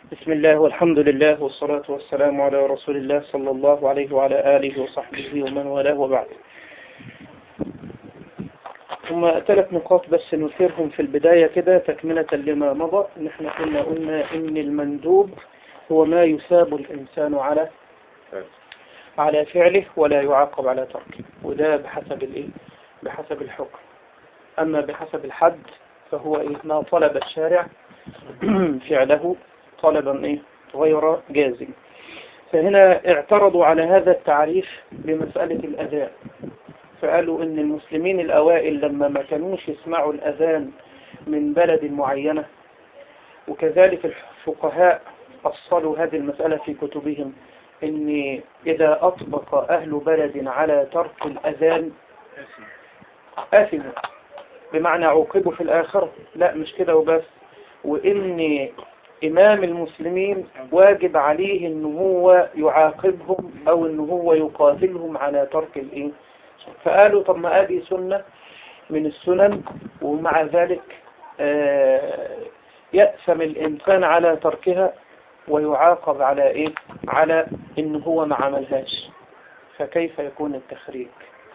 بسم الله والحمد لله والصلاة والسلام على رسول الله صلى الله عليه وعلى آله وصحبه ومن والاه وبعد. ثم 3 نقاط بس نثيرهم في البداية كده تكملة لما مضى. نحن قلنا إن المندوب هو ما يثاب الإنسان على فعله ولا يعاقب على تركه، وده بحسب الحكم. أما بحسب الحد فهو ما طلب الشارع فعله طلبا غير جازم. فهنا اعترضوا على هذا التعريف بمسألة الأذان، فقالوا إن المسلمين الأوائل لما ما كانوش يسمعوا الأذان من بلد معينة، وكذلك الفقهاء أصلوا هذه المسألة في كتبهم، إن إذا أطبق أهل بلد على ترك الأذان آثموا، بمعنى عوقبوا في الآخرة. لا مش كده وبس، وإن إمام المسلمين واجب عليه إن هو يعاقبهم أو إن هو يقاتلهم على ترك فقالوا طب ما هذه سنة من السنن، ومع ذلك يأثم الإنسان على تركها ويعاقب على على إن هو ما عملهاش. فكيف يكون التخريج؟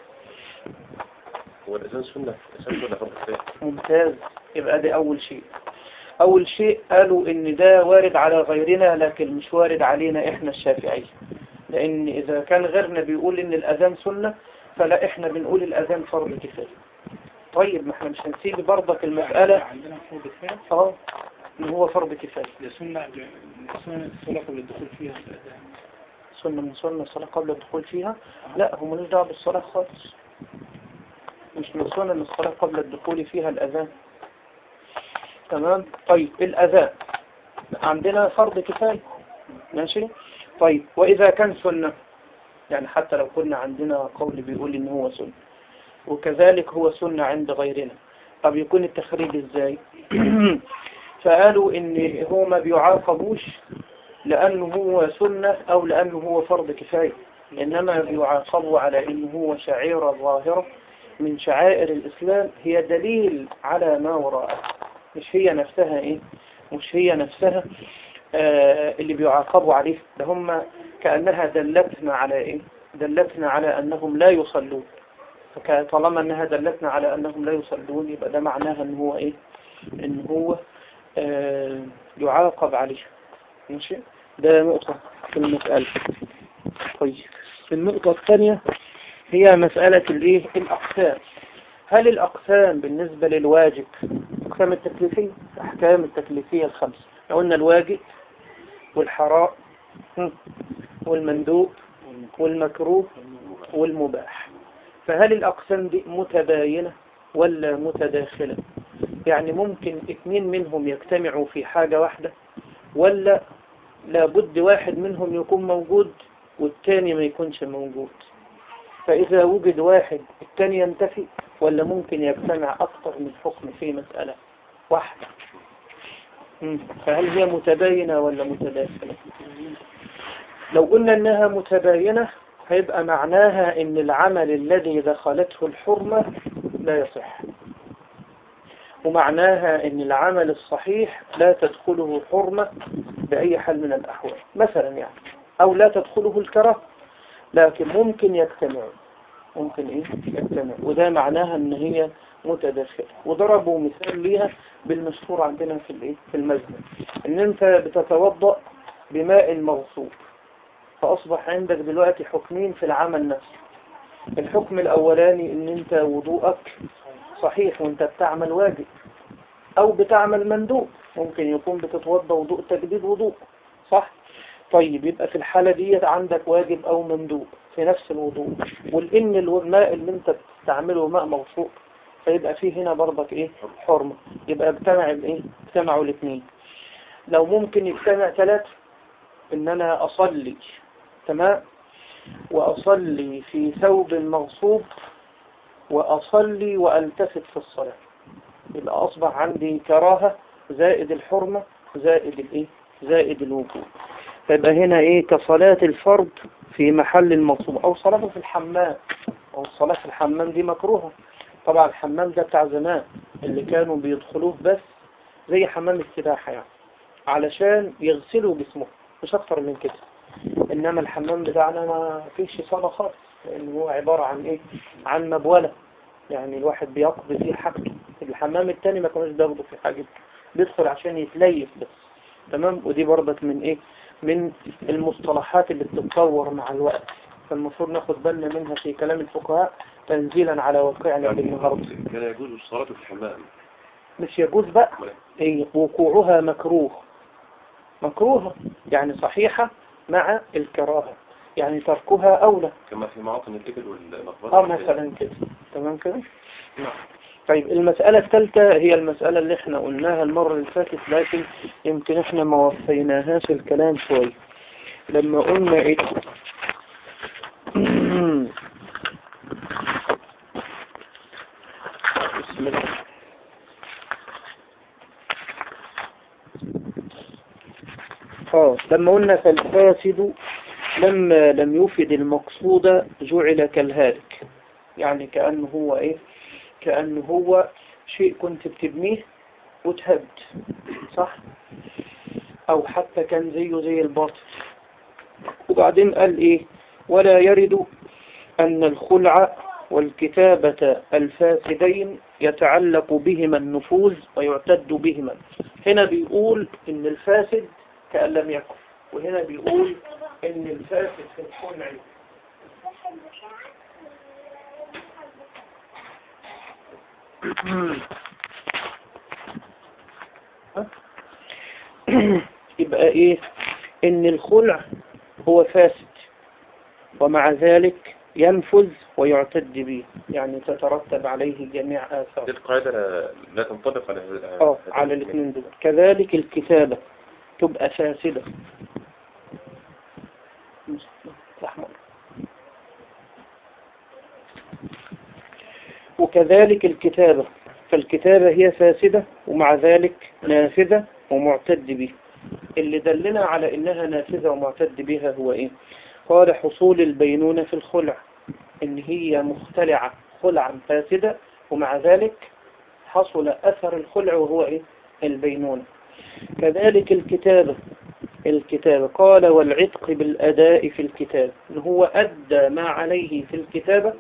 هو الإنسان سنة ممتاز. يبقى ده أول شيء قالوا إن ده وارد على غيرنا لكن مش وارد علينا إحنا الشافعية، لأن إذا كان غيرنا بيقول إن الأذان سنة فلا إحنا بنقول الأذان فرض كفاية. طيب ما إحنا مش هنسيب برضك المسألة عندنا فرض كفاية إن هو فرض كفاية. سنة الصلاة قبل الدخول فيها الأذان، سنة من سنة الصلاة قبل الدخول فيها. لا هو ملوش دعوة بالصلاة خالص، مش من سنة الصلاة قبل الدخول فيها الأذان. تمام. طيب الأذان عندنا فرض كفاية، ماشي. طيب وإذا كان سنة، يعني حتى لو كنا عندنا قول بيقول إن هو سنة وكذلك هو سنة عند غيرنا، طب يكون التخريج إزاي؟ فقالوا إن هو ما بيعاقبوش لأنه هو سنة أو لأنه هو فرض كفاية، إنما بيعاقبوا على إنه هو شعيرة ظاهرة من شعائر الإسلام هي دليل على ما وراءه، مش هي نفسها اللي بيعاقبوا عليه. ده هم كأنها دلتنا على أنهم لا يصلون، فطالما أنها دلتنا على أنهم لا يصلون يبقى ده معناها إن هو يعاقب عليه. ماشي. ده نقطة في المسألة. طيب النقطة الثانية هي مسألة الأقسام. هل الأقسام بالنسبة للواجب أقسام التكليفية، أحكام التكليفية ال5، قلنا الواجب والحرام والمندوب والمكروه والمباح. فهل الأقسام دي متباينة ولا متداخلة؟ يعني ممكن 2 منهم يجتمعوا في حاجة واحدة، ولا لابد واحد منهم يكون موجود والتاني ما يكونش موجود؟ فإذا وجد واحد التاني ينتفي، ولا ممكن يجتمع أكثر من حكم في مسألة واحدة؟ فهل هي متباينة ولا متداخلة؟ لو قلنا أنها متباينة هيبقى معناها أن العمل الذي دخلته الحرمة لا يصح، ومعناها أن العمل الصحيح لا تدخله حرمة بأي حال من الأحوال مثلا، يعني أو لا تدخله الكراهة، لكن ممكن يجتمع وده معناها ان هي متداخلة. وضربوا مثال ليها بالمشهور عندنا في المذهب، ان انت بتتوضأ بماء مغصوب، فاصبح عندك دلوقتي حكمين في العمل نفسه. الحكم الاولاني ان انت وضوءك صحيح وانت بتعمل واجب او بتعمل مندوب، ممكن يكون بتتوضأ وضوء تجديد وضوء، صح؟ طيب يبقى في الحالة دي عندك واجب او مندوب في نفس الوضوء، والإن الماء اللي انت بتستعمله ماء موثوق، فيبقى فيه هنا برضك حرمة. يبقى اجتمعوا الاثنين. لو ممكن يجتمع 3، ان انا اصلي تمام واصلي في ثوب مغصوب واصلي والتفت في الصلاة، يبقى اصبح عندي كراهة زائد الحرمة زائد الوجوب. فيبقى هنا كصلاة الفرض في محل المغصوب، او صلاة في الحمام، او الصلاة في الحمام دي مكروهة. طبعا الحمام ده بتاع زمان اللي كانوا بيدخلوه بس زي حمام السباحة يعني، علشان يغسلوا جسمه، مش اكتر من كده. انما الحمام بتاعنا ما فيش صلاة خالص، لان هو عبارة عن ايه؟ عن مبولة، يعني الواحد بيقضي فيه حاجته. الحمام التاني ما كانوش بياخدوا فيه حاجته، بيدخل عشان يتليف بس. تمام. ودي برضك من ايه؟ من المصطلحات اللي بتتطور مع الوقت، فالمفروض ناخد بالنا منها في كلام الفقهاء تنزيلا على واقعنا بالنهارده. كان يجوز الصلاة في الحمام؟ مش يجوز بقى، ايه وقوعها مكروه، مكروهة يعني صحيحة مع الكراهة، يعني تركها أولى كما في معاطن الإبل والمقبرة مثلا كده. تمام كده. نعم. طيب المسألة الثالثة هي المسألة اللي احنا قلناها المرة اللي فاتت، لكن يمكن احنا ما وفيناهاش الكلام شوية لما قلنا ايه. بسم الله. لما قلنا فالفاسد لما لم يفد المقصود جعل كالهالك، يعني كأنه هو ايه؟ كأنه هو شيء كنت بتبنيه وتهد، صح؟ او حتى كان زيه زي الباطل. وبعدين قال ايه؟ ولا يرد ان الخلع والكتابة الفاسدين يتعلق بهما النفوذ ويعتد بهما. هنا بيقول ان الفاسد كأن لم يكن، وهنا بيقول ان الفاسد في الخلع يبقى ايه؟ ان الخلع هو فاسد ومع ذلك ينفذ ويعتد به، يعني تترتب عليه جميع آثار. دي القاعدة لا تنطبق على الاثنين دول. كذلك الكتابة تبقى فاسدة. وكذلك الكتابة، فالكتابة هي فاسدة ومع ذلك نافذة ومعتد به. اللي دلنا على انها نافذة ومعتد بها هو ايه؟ قال حصول البينونة في الخلع، ان هي مختلعة خلعا فاسدة ومع ذلك حصل اثر الخلع وهو ايه؟ البينونة. كذلك الكتابة قال والعتق بالأداء في الكتاب، إن هو أدى ما عليه في الكتابة،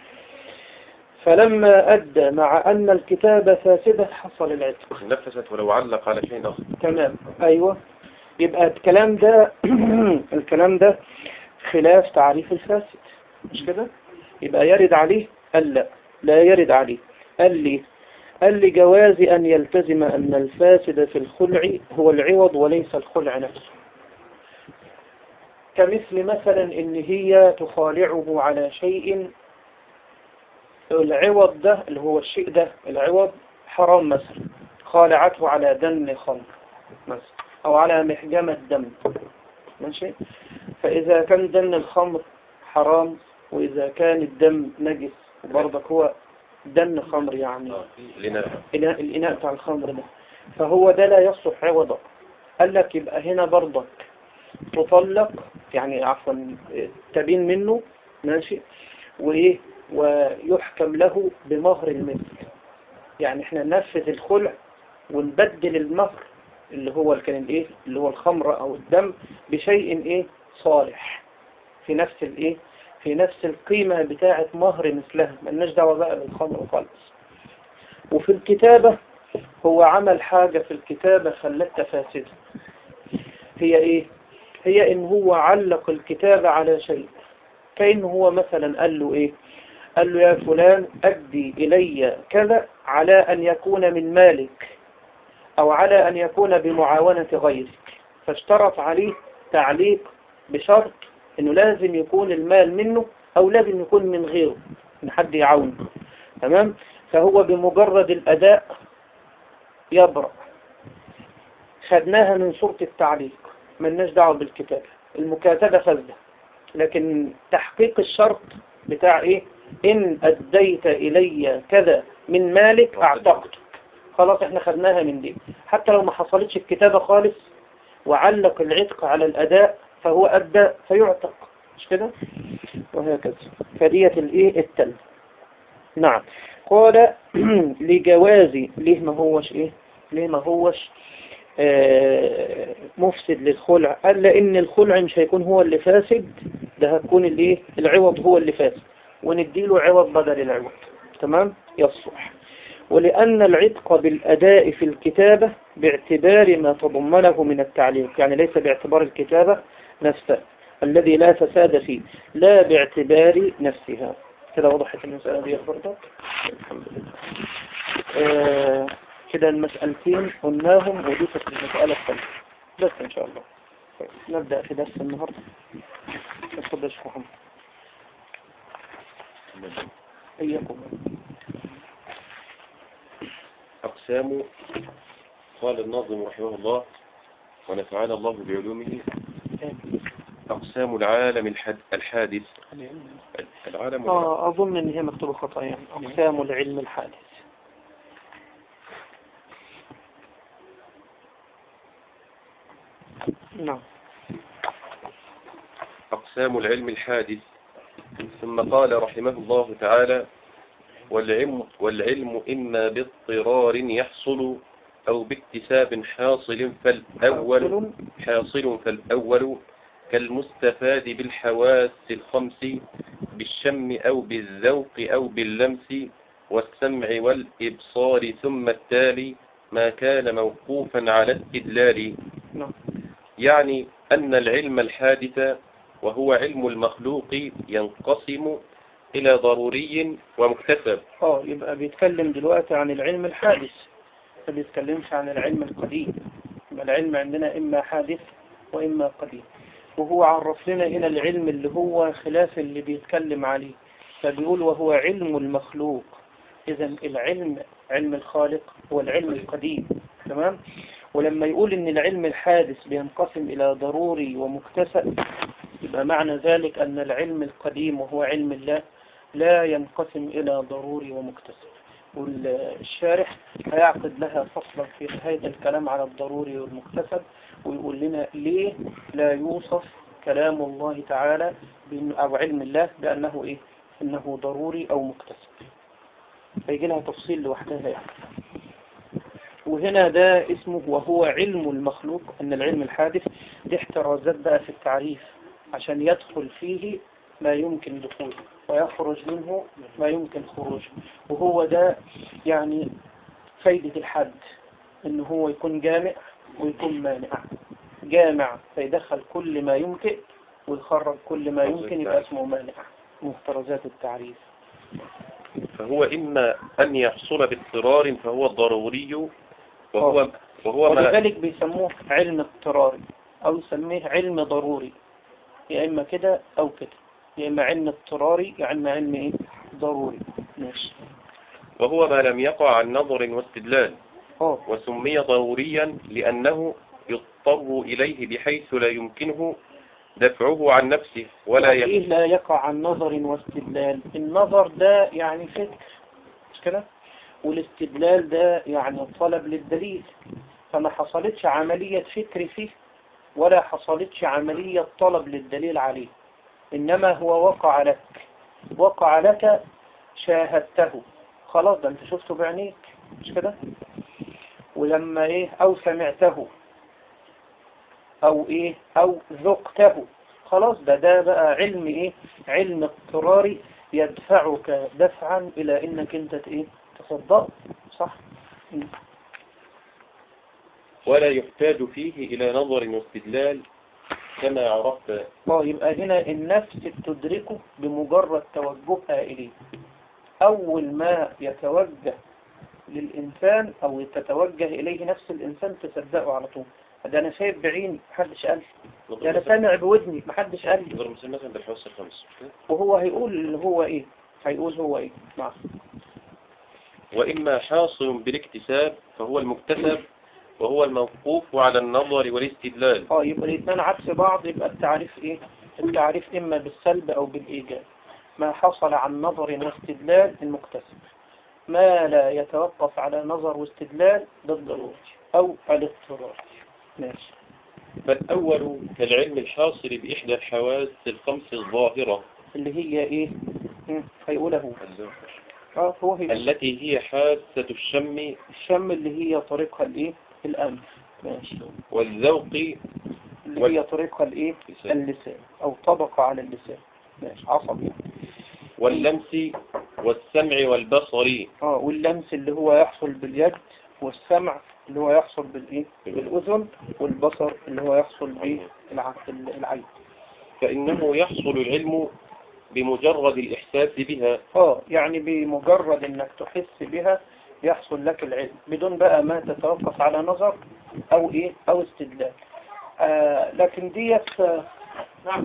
فلما أدى مع أن الكتابة فاسدة حصل العتق. نفست ولو علق على شيء آخر. تمام. أيوة. يبقى الكلام ده الكلام ده خلاف تعريف الفاسد، مش كده؟ يبقى يرد عليه؟ قال لا يرد عليه. قال لي جواز أن يلتزم أن الفاسد في الخلع هو العوض وليس الخلع نفسه. كمثل مثلا إن هي تخالعه على شيء، العوض ده اللي هو الشيء ده العوض حرام مثلا، خالعته على دم خمر مثلا أو على محجمة دم، ماشي؟ فإذا كان دم الخمر حرام وإذا كان الدم نجس وبرضك هو دم خمر، يعني الإناء بتاع الخمر ده، فهو ده لا يصلح عوضا. قال لك يبقى هنا برضك تطلق، يعني عفوا تبين منه، ماشي؟ وإيه؟ ويحكم له بمهر المثل. يعني احنا ننفذ الخلع ونبدل المهر اللي هو كان الايه؟ اللي هو الخمر او الدم بشيء ايه؟ صالح في نفس الايه؟ في نفس القيمة بتاعة مهر مثلها، ملناش دعوة بقى بالخمر خالص. وفي الكتابة هو عمل حاجة في الكتابة خلتها فاسدة. هي ايه؟ هي ان هو علق الكتابة على شيء، كأنه هو مثلا قال له ايه؟ قال له يا فلان أدي إلي كذا على أن يكون من مالك أو على أن يكون بمعاونة غيرك، فاشترط عليه تعليق بشرط أنه لازم يكون المال منه أو لازم يكون من غيره، من حد يعاونه. تمام؟ فهو بمجرد الأداء يبرأ. خدناها من صورة التعليق، ملناش دعوة بالكتابة، المكاتبة فاسدة، لكن تحقيق الشرط بتاع إيه؟ إن أديت إلي كذا من مالك أعتقته، خلاص احنا خدناها من دي. حتى لو ما حصلتش الكتابة خالص وعلق العتق على الأداء فهو أدى فيعتق، مش كده؟ وهكذا. فدية الإيه؟ التل. نعم. قال لجواز، ليه ما هوش إيه؟ ليه ما هوش مفسد للخلع، قال لأن الخلع مش هيكون هو اللي فاسد، ده هتكون الايه العوض هو اللي فاسد، ونديله عوض بدل العوض. تمام يصلح. ولأن العتق بالأداء في الكتابة باعتبار ما تضمنه من التعليق، يعني ليس باعتبار الكتابة نفسها الذي لا فساد فيه، لا باعتبار نفسها. كده وضحت المسألة دي برضه. الحمد لله. كده المسألتين قلناهم وضيفت المسألة الثالثة بس إن شاء الله. نبدأ في درس النهاردة. اتفضل يا شيخ محمد. إياكم. أقسام. قال الناظم رحمه الله ونفعنا الله بعلومه. أقسام العالم الحادث. العالم أظن إن هي مكتوبة خطأ، يعني أقسام العلم الحادث. نعم. أقسام العلم الحادث. ثم قال رحمه الله تعالى والعلم إما باضطرار يحصل أو باكتساب حاصل فالأول كالمستفاد بالحواس الخمس بالشم أو بالذوق أو باللمس والسمع والإبصار، ثم التالي ما كان موقوفا على استدلال. يعني أن العلم الحادث وهو علم المخلوق ينقسم إلى ضروري ومكتسب. يبقى بيتكلم دلوقتي عن العلم الحادث، ما بيتكلمش عن العلم القديم. العلم عندنا إما حادث وإما قديم، وهو عرف لنا هنا العلم اللي هو خلاف اللي بيتكلم عليه، فبيقول وهو علم المخلوق. إذن العلم علم الخالق هو العلم القديم. تمام. ولما يقول إن العلم الحادث بينقسم إلى ضروري ومكتسب، يبقى معنى ذلك أن العلم القديم وهو علم الله لا ينقسم إلى ضروري ومكتسب. والشارح هيعقد لها فصلا في نهاية الكلام على الضروري والمكتسب، ويقول لنا ليه لا يوصف كلام الله تعالى أو علم الله بأنه إيه؟ إنه ضروري أو مكتسب. فيجي لها تفصيل لوحدها يعني. وهنا ده اسمه وهو علم المخلوق، أن العلم الحادث دي احترازات بقى في التعريف عشان يدخل فيه ما يمكن دخوله ويخرج منه ما يمكن خروجه. وهو ده يعني فايدة الحد، إنه هو يكون جامع ويكون مانع. جامع فيدخل كل ما يمكن ويخرج كل ما يمكن، يبقى اسمه مانع. محترزات التعريف. فهو إما أن يحصل باضطرار فهو ضروري وهو ولذلك بيسموه علم اضطراري أو يسميه علم ضروري، يا إما كده أو كده، يا إما علم اضطراري يا إما علم إيه؟ ضروري. ماشي. وهو ما لم يقع عن نظر واستدلال. وسمي ضروريا لأنه يضطر إليه بحيث لا يمكنه دفعه عن نفسه ولا لا يقع عن نظر واستدلال. النظر ده يعني فكر، مش كده؟ والاستدلال ده يعني طلب للدليل، فما حصلتش عملية فكر فيه ولا حصلتش عملية طلب للدليل عليه، إنما هو وقع لك شاهدته، خلاص ده انت شفته بعينيك، مش كده؟ ولما ايه او سمعته او ايه او ذقته، خلاص ده بقى علم ايه؟ علم اضطراري يدفعك دفعا الى انك انت ايه؟ تصدق. صح. ولا يحتاج فيه الى نظر واستدلال كما عرفت. يبقى هنا النفس تدركه بمجرد توجهها اليه. اول ما يتوجه للإنسان أو تتوجه إليه نفس الإنسان تصدقه على طول. ده أنا شايف بعيني محدش قال لي، ده أنا سامع بودني محدش قال لي. ضرب مثلا بالحواس الخمس. وهو هيقول هو إيه؟ هو إيه؟ نعم. وإما حاصل بالاكتساب فهو المكتسب وهو الموقوف على النظر والاستدلال. يبقى الاثنين عكس بعض. يبقى التعريف إيه؟ التعريف إما بالسلب أو بالإيجاب. ما حصل عن نظر واستدلال المكتسب، ما لا يتوقف على نظر واستدلال بالضروري أو الاضطرار. ماشي. فالأول كالعلم الحاصل بإحدى الحواس الخمس الظاهرة اللي هي إيه؟ هيقوله هو التي هي حاسة الشم. الشم اللي هي طريقها الإيه؟ الأنف. ماشي. والذوق اللي هي طريقة الايه؟ اللسان او طبقة على اللسان. ماشي. عصب يعني. واللمس والسمع والبصر. واللمس اللي هو يحصل باليد، والسمع اللي هو يحصل بالايه؟ بالاذن، والبصر اللي هو يحصل بالعين. فإنه يحصل العلم بمجرد الإحساس بها. يعني بمجرد انك تحس بها يحصل لك العلم، بدون بقى ما تتوقف على نظر او ايه او استدلال. لكن ديت نعم.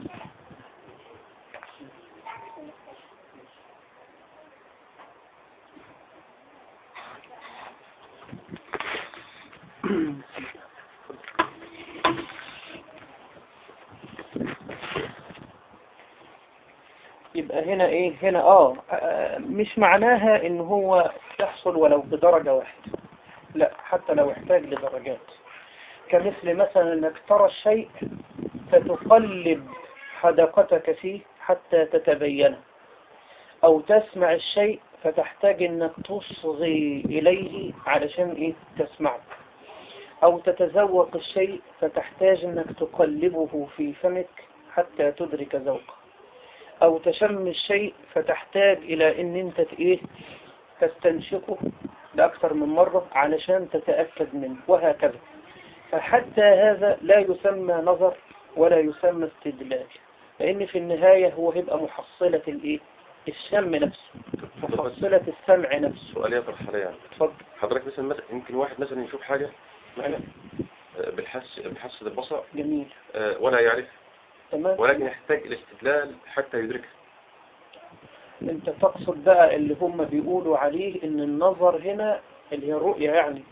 يبقى هنا ايه؟ هنا مش معناها ان هو يحصل ولو بدرجة واحدة، لا، حتى لو احتاج لدرجات. كمثل مثلا انك ترى الشيء فتقلب حدقتك فيه حتى تتبينه، او تسمع الشيء فتحتاج انك تصغي اليه علشان ايه؟ تسمعه، او تتذوق الشيء فتحتاج انك تقلبه في فمك حتى تدرك ذوقه، او تشم الشيء فتحتاج الى ان انت ايه؟ تستنشقه لأكثر من مرة علشان تتأكد منه، وهكذا. فحتى هذا لا يسمى نظر ولا يسمى استدلال، لأن في النهاية هو هيبقى محصلة الايه؟ الشم نفسه، محصلة السمع نفسه. سؤال يطرح عليا يعني. اتفضل. حضرتك مثلا يمكن واحد مثلا يشوف حاجة مثلا بالحس البصر جميل، ولا يعرف، تمام، ولكن يحتاج الاستدلال حتى يدركه. انت تقصد بقى اللي هم بيقولوا عليه ان النظر هنا اللي هي الرؤية، يعني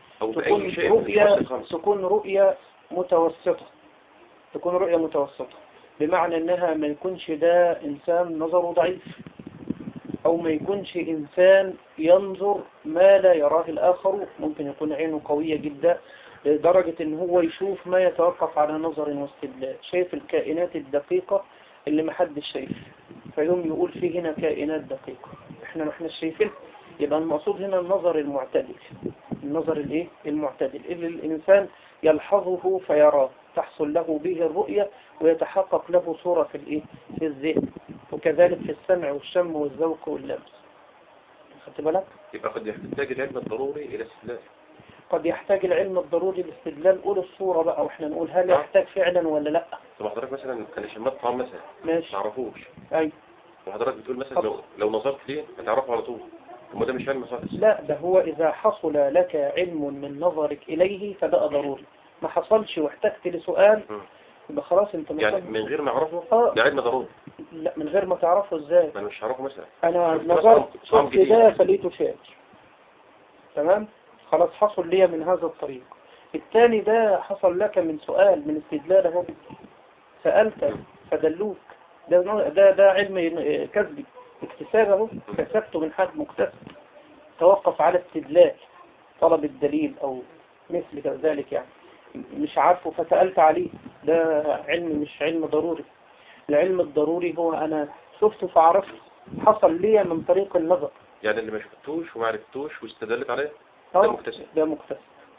تكون رؤية متوسطة، تكون رؤية متوسطة، بمعنى انها ما يكونش ده انسان نظره ضعيف، او ما يكونش انسان ينظر ما لا يراه الاخر، ممكن يكون عينه قوية جدا لدرجة ان هو يشوف ما يتوقف على نظر واستدلال، شايف الكائنات الدقيقة اللي محدش شايف، فيوم يقول فيه هنا كائنات دقيقة احنا ما احناش شايفين. يبقى المقصود هنا النظر المعتدل، النظر الايه؟ المعتدل، اللي الانسان يلحظه فيراه، تحصل له به الرؤية ويتحقق له صورة في الايه؟ في الذهن. وكذلك في السمع والشم والذوق واللمس. خدت بالك؟ يبقى قد يحتاج العلم الضروري الى استدلال. قد يحتاج العلم الضروري للاستدلال. قول الصورة بقى واحنا نقول هل يحتاج فعلا ولا لا. طب حضرتك مثلا انا شميت طعام مثلا ماشي، ما اعرفوش، ايوه، وحضرتك بتقول مثلا لو نظرت ليه هتعرفه على طول، وما ده مش علم خالص. لا، ده هو اذا حصل لك علم من نظرك اليه فده ضروري. ما حصلش واحتجت لسؤال يبقى خلاص انت يعني من غير ما اعرفه ده علم ضروري. لا، من غير ما تعرفه ازاي؟ انا مش هعرفه مثلا انا نظرت شفت ده فلقيته شاذ، تمام، خلاص حصل لي من هذا الطريق. الثاني ده حصل لك من سؤال، من استدلال، اهو سألت فدلوك، ده علم كذبي، اكتساب اهو، كسبته من حد مكتسب، توقف على استدلال، طلب الدليل او مثل ذلك، يعني مش عارفه فسألت عليه، ده علم مش علم ضروري. العلم الضروري هو انا شفته فعرفته، حصل لي من طريق النظر. يعني اللي ما شفتوش وما عرفتوش واستدلت عليه ده مكتسب. ده مكتسب،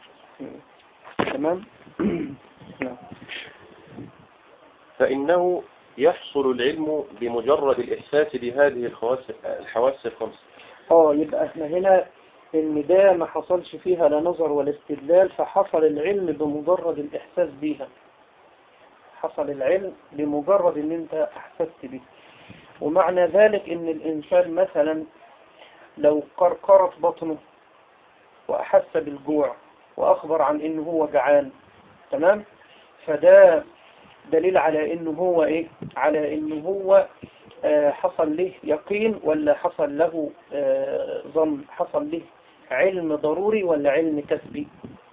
تمام. فإنه يحصل العلم بمجرد الإحساس بهذه الحواس الخمس. يبقى احنا هنا ان ده ما حصلش فيها لا نظر ولا استدلال، فحصل العلم بمجرد الإحساس بيها، حصل العلم بمجرد ان انت احسست به. ومعنى ذلك ان الانسان مثلا لو قرقرت بطنه واحس بالجوع واخبر عن انه هو جعان، تمام، فده دليل على انه هو ايه؟ على انه هو حصل له يقين ولا حصل له ظن، حصل له علم ضروري ولا علم كسبي؟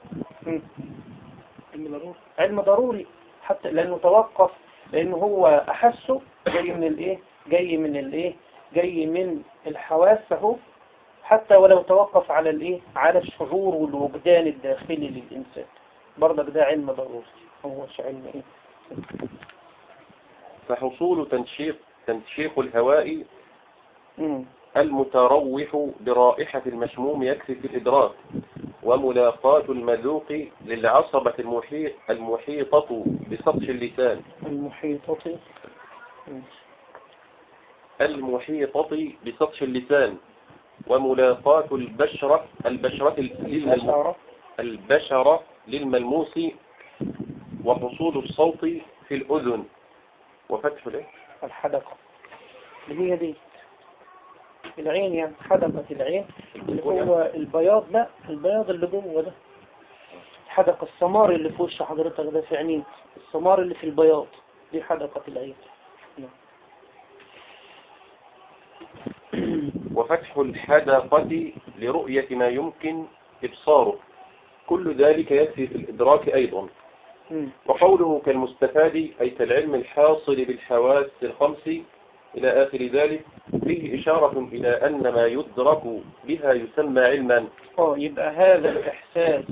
علم ضروري، حتى لانه توقف، لانه هو احسه جاي من الايه؟ جاي من الحواس اهو، حتى ولو توقف على الايه؟ على الشعور والوجدان الداخلي للانسان، برضك ده علم ضروري، هو مش علم ايه؟ فحصول تنشيق الهواء المتروح برائحة المشموم يكفي في الإدراك، وملاقاة المذوق للعصبة المحيطة بسطح اللسان. المحيطة بسطح اللسان، وملاقاة البشرة للملموس، وحصول الصوت في الأذن، وفتح الحدقة اللي هي دي العين، يعني حدقة العين اللي هو البياض، لا البياض اللي جوه ده، حدقة السمار اللي في وش حضرتك ده في عينيك، السمار اللي في البياض دي حدقة العين. وفتح الحدقة لرؤية ما يمكن إبصاره، كل ذلك يكفي في الإدراك أيضا. وقوله كالمستفاد أي كالعلم الحاصل بالحواس الخمس إلى آخر ذلك فيه إشارة إلى أن ما يدرك بها يسمى علما. يبقى هذا الإحساس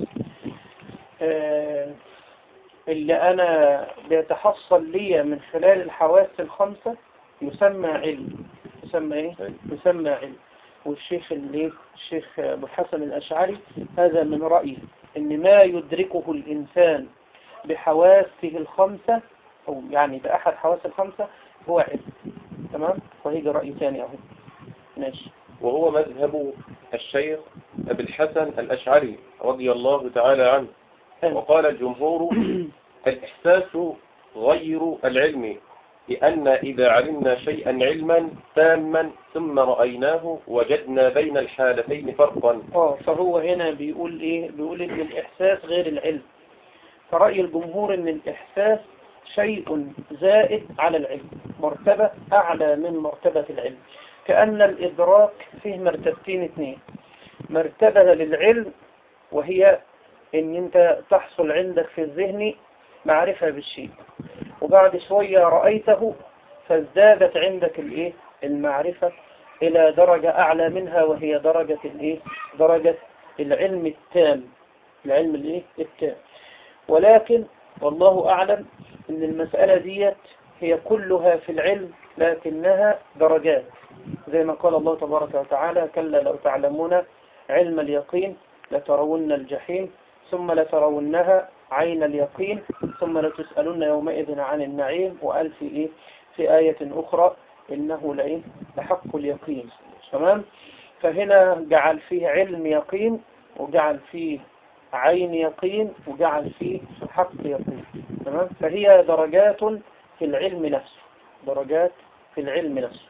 اللي أنا بيتحصل لي من خلال الحواس الخمسة يسمى علم. يسمى إيه؟ يسمى علم. والشيخ الشيخ أبو الحسن الأشعري هذا من رأيه إن ما يدركه الإنسان بحواسه الخمسة، أو يعني بأحد حواس الخمسة، هو علم. تمام؟ وهيجي رأي ثاني أهو. ماشي. وهو مذهب الشيخ أبو الحسن الأشعري رضي الله تعالى عنه. وقال الجمهور الإحساس غير العلم، لأن إذا علمنا شيئا علما تاما ثم رأيناه وجدنا بين الحالتين فرقا. فهو هنا بيقول إيه؟ بيقول إن الإحساس غير العلم. فرأي الجمهور إن الإحساس شيء زائد على العلم، مرتبة أعلى من مرتبة العلم. كأن الإدراك فيه مرتبتين اثنين، مرتبة للعلم وهي إن أنت تحصل عندك في الذهن معرفة بالشيء، وبعد شوية رأيته فازدادت عندك المعرفة إلى درجة أعلى منها، وهي درجة العلم التام. العلم التام. ولكن والله أعلم أن المسألة ديت هي كلها في العلم، لكنها درجات، زي ما قال الله تبارك وتعالى: كلا لو تعلمون علم اليقين لترون الجحيم ثم لترونها عين اليقين ثم لتسألن يومئذ عن النعيم. وقال في آية أخرى: إنه لحق اليقين. تمام؟ فهنا جعل فيه علم يقين، وجعل فيه عين يقين، وجعل فيه حق يقين. تمام؟ فهي درجات في العلم نفسه، درجات في العلم نفسه.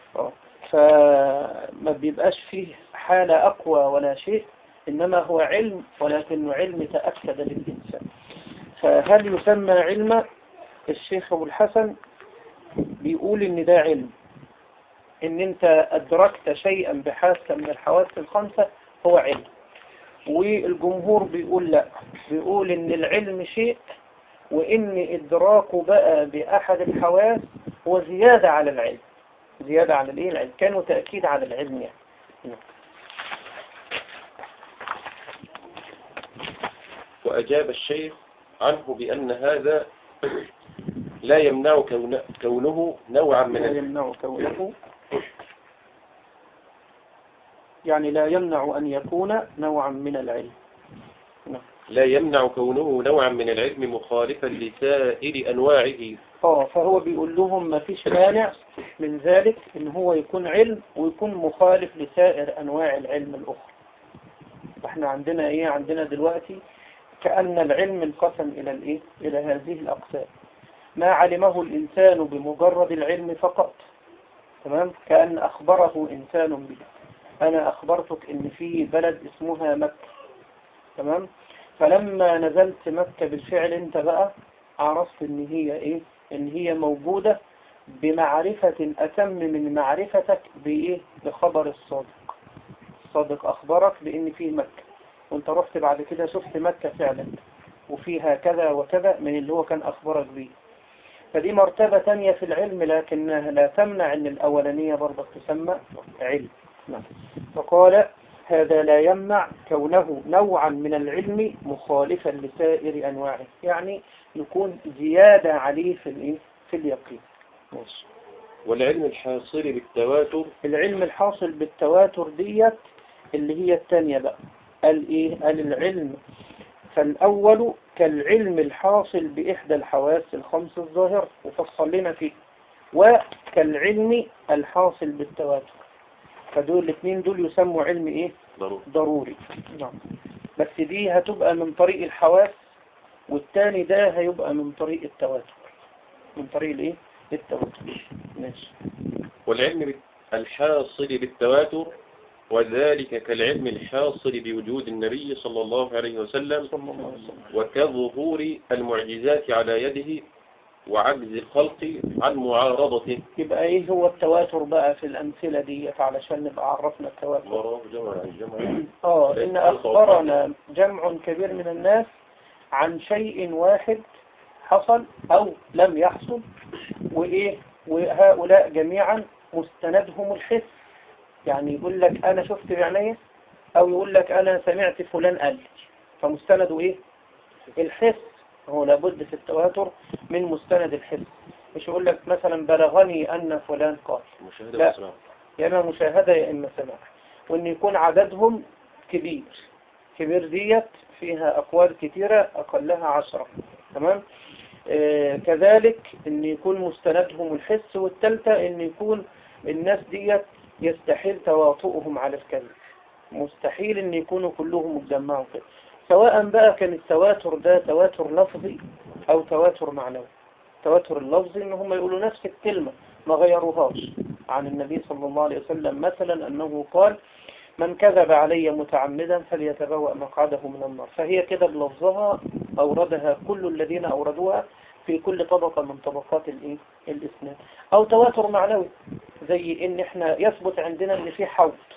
فما بيبقاش فيه حالة أقوى ولا شيء، إنما هو علم، ولكنه علم تأكد للإنسان. فهل يسمى علما؟ الشيخ أبو الحسن بيقول إن ده علم، إن أنت أدركت شيئا بحاسة من الحواس الخمسة هو علم. والجمهور بيقول لا، بيقول إن العلم شيء، وإن إدراكه بقى بأحد الحواس هو زيادة على العلم، زيادة على العلم، كانوا تأكيد على العلم يعني. وأجاب الشيخ عنه بأن هذا لا يمنع كونه نوعا من لا يمنع كونه، يعني لا يمنع أن يكون نوعا من العلم. لا يمنع كونه نوعا من العلم مخالفا لسائر أنواعه. فهو بيقول لهم ما فيش مانع من ذلك إن هو يكون علم ويكون مخالف لسائر أنواع العلم الأخرى. احنا عندنا عندنا دلوقتي كأن العلم انقسم إلى هذه الأقسام: ما علمه الإنسان بمجرد العلم فقط، تمام، كأن أخبره إنسان به. أنا أخبرتك إن في بلد اسمها مكة، تمام، فلما نزلت مكة بالفعل أنت بقى عرفت إن هي إن هي موجودة بمعرفة أتم من معرفتك بخبر الصادق. الصادق أخبرك بإن فيه مكة، وانت رحت بعد كده شفت مكة فعلا وفيها كذا وكذا من اللي هو كان أخبرك به. فدي مرتبة تانية في العلم، لكنها لا تمنع أن الأولانية برضه تسمى علم. فقال: هذا لا يمنع كونه نوعا من العلم مخالفا لسائر أنواعه، يعني يكون زيادة عليه في اليقين. والعلم الحاصل بالتواتر، العلم الحاصل بالتواتر ديت اللي هي الثانية بقى، قال إيه؟ قال العلم فالأول كالعلم الحاصل بإحدى الحواس الخمس الظاهرة، وفصل لنا فيه، وكالعلم الحاصل بالتواتر. فدول الاثنين دول يسموا علم إيه؟ ضروري. نعم. بس دي هتبقى من طريق الحواس، والتاني ده هيبقى من طريق التواتر. من طريق الايه؟ التواتر. ماشي. والعلم الحاصل بالتواتر وذلك كالعلم الحاصل بوجود النبي صلى الله عليه وسلم وكظهور المعجزات على يده وعجز الخلق عن معارضته. يبقى ايه هو التواتر بقى في الأمثلة دي علشان نبقى عرفنا التواتر؟ إن أخبرنا جمع كبير من الناس عن شيء واحد حصل أو لم يحصل، وإيه، وهؤلاء جميعا مستندهم الحس. يعني يقول لك أنا شفت بعيني، أو يقول لك أنا سمعت فلان قال، فمستنده إيه؟ الحس. هو لابد في التواتر من مستند الحس، مش يقول لك مثلا بلغني أن فلان قال، لا، يا إما مشاهدة يا إما سماع، وإن يكون عددهم كبير. كبير ديت فيها أقوال كثيرة أقلها 10. تمام. كذلك إن يكون مستندهم الحس، والثالثة إن يكون الناس ديت يستحيل تواطؤهم على الكذب، مستحيل إن يكونوا كلهم متجمعوا كده، سواء بقى كان التواتر ده تواتر لفظي أو تواتر معنوي. التواتر اللفظي إن هم يقولوا نفس الكلمة ما غيروهاش عن النبي صلى الله عليه وسلم، مثلا أنه قال من كذب علي متعمدا فليتبوأ مقعده من النار، فهي كده بلفظها أوردها كل الذين أوردوها في كل طبقة من طبقات الإسناد. أو تواتر معنوي زي إن إحنا يثبت عندنا إن في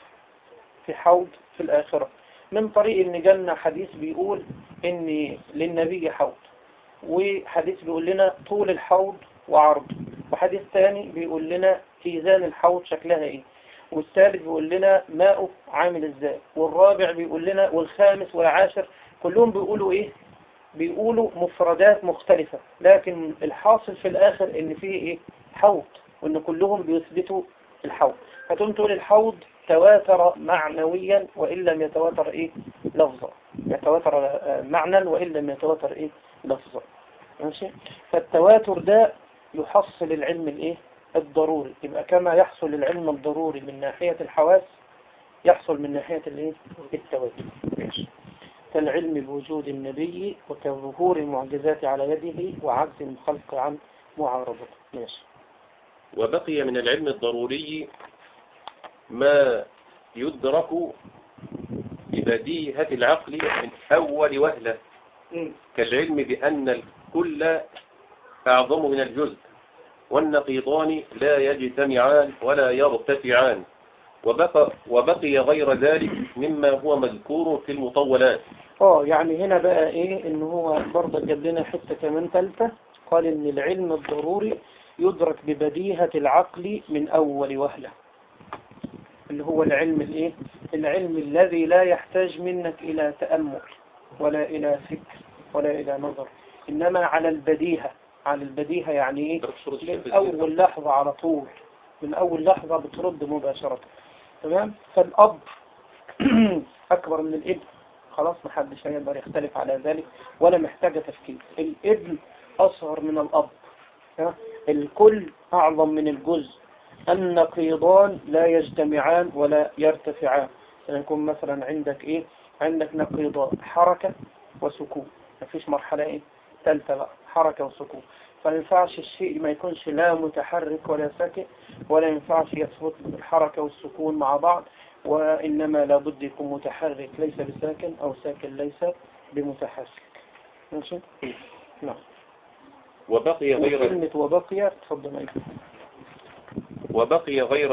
حوض في الآخرة، من طريق إن جالنا حديث بيقول إن للنبي حوض، وحديث بيقول لنا طول الحوض وعرضه، وحديث ثاني بيقول لنا كيزان الحوض شكلها إيه، والثالث بيقول لنا ماءه عامل ازاي، والرابع بيقول لنا، والخامس والعاشر، كلهم بيقولوا ايه؟ بيقولوا مفردات مختلفة، لكن الحاصل في الاخر ان فيه ايه؟ حوض، وان كلهم بيثبتوا الحوض. فتقوم تقول الحوض تواتر معنويا وان لم يتواتر ايه؟ لفظا. يتواتر معنى وان لم يتواتر ايه؟ لفظا. ماشي. فالتواتر ده يحصل العلم الايه؟ الضروري. يبقى كما يحصل العلم الضروري من ناحية الحواس يحصل من ناحية الايه؟ التواتر. ماشي. كالعلم بوجود النبي وكظهور المعجزات على يده وعجز الخلق عن معارضته. ماشي. وبقي من العلم الضروري ما يدرك ببديهة العقل من أول وهلة، كالعلم بأن الكل أعظم من الجزء، والنقيضان لا يجتمعان ولا يرتفعان، وبقي غير ذلك مما هو مذكور في المطولات. يعني هنا بقى ايه؟ ان هو برضه جاب لنا حته كمان ثالثه، قال ان العلم الضروري يدرك ببديهة العقل من اول وهلة، اللي هو العلم الايه؟ العلم الذي لا يحتاج منك الى تأمل ولا الى فكر ولا الى نظر، انما على البديهة. على البديهة يعني ايه؟ من اول لحظة على طول، من اول لحظة بترد مباشرة. تمام. فالاب اكبر من الابن، خلاص محدش هيقدر يختلف على ذلك ولا محتاجة تفكير. الابن اصغر من الاب، الكل اعظم من الجزء، النقيضان لا يجتمعان ولا يرتفعان. يكون مثلا عندك ايه؟ عندك نقيضان، حركة وسكون، مفيش مرحلة ايه؟ ثالثة بقى، حركة وسكون. فما ينفعش الشيء ما يكونش لا متحرك ولا ساكن، ولا ينفعش يثبت الحركة والسكون مع بعض، وإنما لابد يكون متحرك ليس بساكن، أو ساكن ليس بمتحرك. ماشي؟ نعم. وبقي غير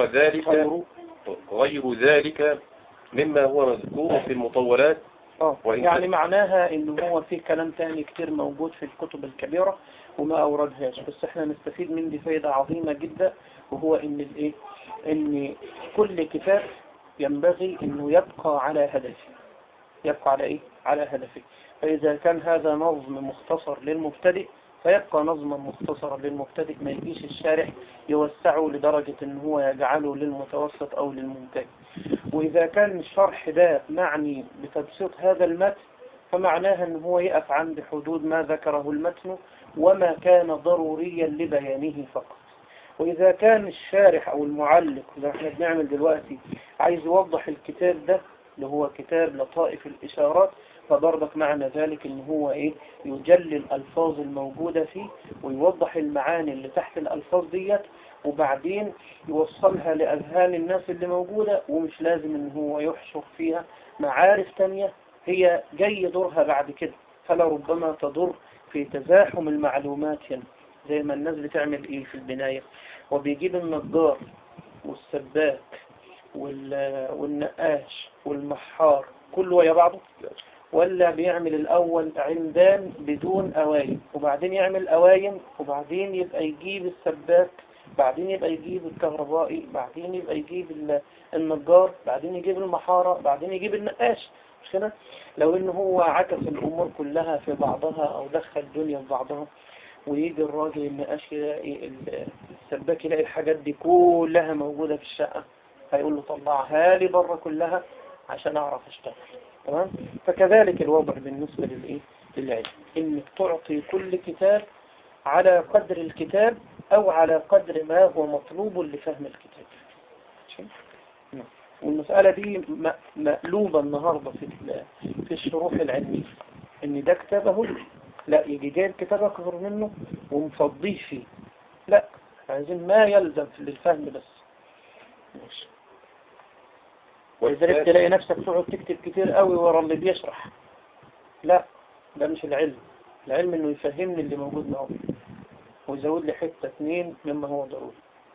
ذلك مما هو مذكور في المطولات. يعني معناها إنه هو في كلام تاني كتير موجود في الكتب الكبيرة وما أوردهاش، بس احنا نستفيد من دي فايدة عظيمة جدا، وهو إن الإيه؟ إن كل كتاب ينبغي إنه يبقى على هدفه. يبقى على إيه؟ على هدفه. فإذا كان هذا نظم مختصر للمبتدئ فيبقى نظما مختصرا للمبتدئ، ما يجيش الشارح يوسعه لدرجة إن هو يجعله للمتوسط أو للممتاز. وإذا كان الشرح ده معني بتبسيط هذا المتن فمعناها أنه هو يقف عند حدود ما ذكره المتن وما كان ضروريا لبيانه فقط. وإذا كان الشارح أو المعلق زي احنا بنعمل دلوقتي عايز يوضح الكتاب ده اللي هو كتاب لطائف الإشارات، فبرضك معنى ذلك ان هو يجلي الألفاظ الموجودة فيه ويوضح المعاني اللي تحت الألفاظ ديت، وبعدين يوصلها لأذهان الناس اللي موجودة، ومش لازم ان هو يحشر فيها معارف تانية هي جاي دورها بعد كده، فلا ربما تضر في تزاحم المعلومات هنا زي ما الناس بتعمل في البناية، وبيجيب النجار والسباك والنقاش والمحار كله ويا بعضه، ولا بيعمل الأول عمدان بدون أوايم وبعدين يعمل أوايم وبعدين يبقى يجيب السباك بعدين يبقى يجيب الكهربائي بعدين يبقى يجيب النجار بعدين يجيب المحارة بعدين يجيب النقاش، مش كده؟ لو إنه هو عكس الأمور كلها في بعضها أو دخل الدنيا في بعضها، ويجي الراجل النقاش يلاقي السباك يلاقي الحاجات دي كلها موجودة في الشقة، هيقول له طلعها لي بره كلها عشان أعرف أشتغل. تمام؟ فكذلك الوضع بالنسبة للعلم، إنك تعطي كل كتاب على قدر الكتاب أو على قدر ما هو مطلوب لفهم الكتاب. والمسألة دي مقلوبة النهاردة في الشروح العلمية، إن ده كتابه لا يجي جايب كتاب أكبر منه ومفضيه فيه، لا عايزين ما يلزم للفهم بس. ماشي. ولذلك تلاقي نفسك تقعد تكتب كتير قوي ورا اللي بيشرح، لا ده مش العلم. العلم انه يفهمني اللي موجود معه ويزود لي حتة 2 مما هو ضروري.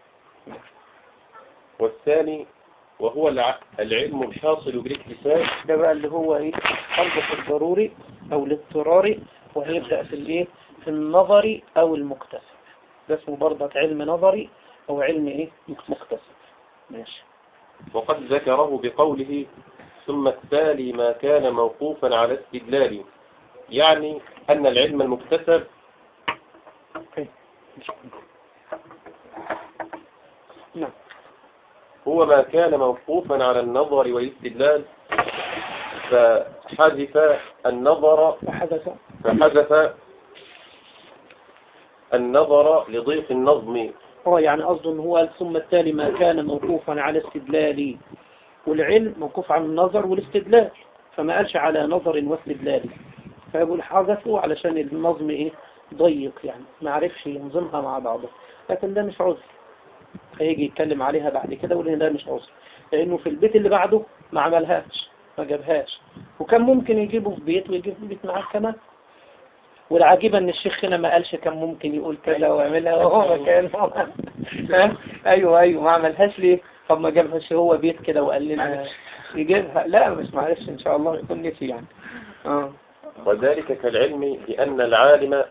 والثاني وهو العلم الحاصل بالاكتساب، ده بقى اللي هو قلبه الضروري او الاضطراري، وهيبدأ في النظري او المكتسب. ده اسمه برضك علم نظري او علم مكتسب. ماشي. وقد ذكره بقوله ثم التالي ما كان موقوفا على استدلال، يعني أن العلم المكتسب هو ما كان موقوفا على النظر والاستدلال، فحذف النظر النظر لضيق النظم. يعني قصده ان هو قال ثم التالي ما كان موقوفا على استدلال، والعلم موقوف على النظر والاستدلال، فما قالش على نظر واستدلال، فيقول حذفه علشان النظم ضيق، يعني ما عرفش ينظمها مع بعضها. لكن ده مش عذر، هيجي يتكلم عليها بعد كده ويقول ده مش عذر، لانه في البيت اللي بعده ما عملهاش ما جابهاش، وكان ممكن يجيبه في بيت ويجيب في بيت معاه كمان. والعجيبة ان الشيخ هنا ما قالش كان ممكن يقول كذا ويعملها وهو كان ايوه ما عملهاش ليه؟ طب ما جابهاش هو بيت كده وقال لنا يجيبها؟ لا مش معرفش ان شاء الله يكون نسي يعني. وذلك كالعلم بأن العالم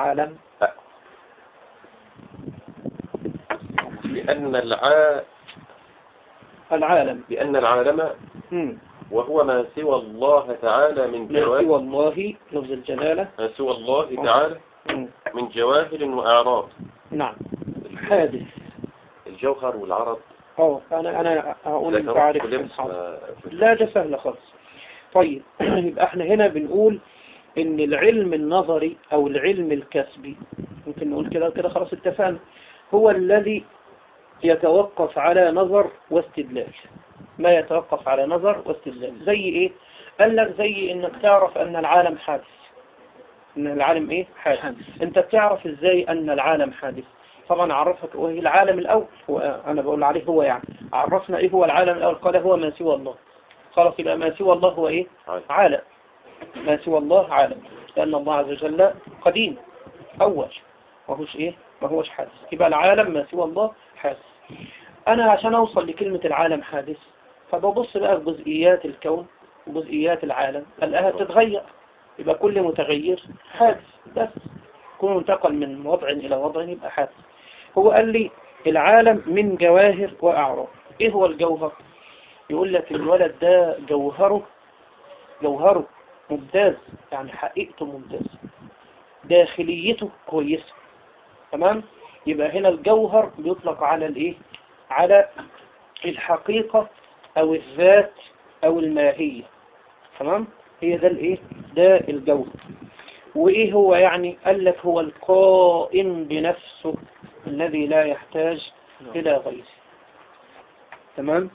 بأن العالم وهو ما سوى الله تعالى من جواهر، ما سوى الله لفظ الجلالة، ما سوى الله تعالى من جواهر وأعراض. نعم. حادث الجوهر والعرض. أنا أقول تعرف لا ده سهل خالص. طيب يبقى احنا هنا بنقول ان العلم النظري او العلم الكسبي، ممكن نقول كده خلاص اتفقنا، هو الذي يتوقف على نظر واستدلال. ما يتوقف على نظر واستدلال زي قال لك زي انك تعرف ان العالم حادث، ان العالم حادث. انت بتعرف ازاي ان العالم حادث؟ طبعا عرفك وهي العالم الاول، انا بقول عليه هو يعني عرفنا هو العالم الاول، قال هو ما سوى الله. خلاص يبقى ما سوى الله هو عالم. ما سوى الله عالم، لان الله عز وجل قديم اول ما هوش حادث، يبقى العالم ما سوى الله حادث. انا عشان اوصل لكلمة العالم حادث فببص بقى في جزئيات الكون وجزئيات العالم، الاقيها بتتغير، يبقى كل متغير حادث، بس كل انتقل من وضع الى وضع يبقى حادث. هو قال لي العالم من جواهر واعراض. ايه هو الجوهر؟ يقول لك الولد ده جوهره ممتاز، يعني حقيقته ممتاز، داخليته كويسة، تمام؟ يبقى هنا الجوهر بيطلق على على الحقيقة أو الذات أو الماهية. تمام؟ هي ده الإيه؟ ده الجوهر. وإيه هو يعني؟ قال لك هو القائم بنفسه الذي لا يحتاج إلى غيره. تمام؟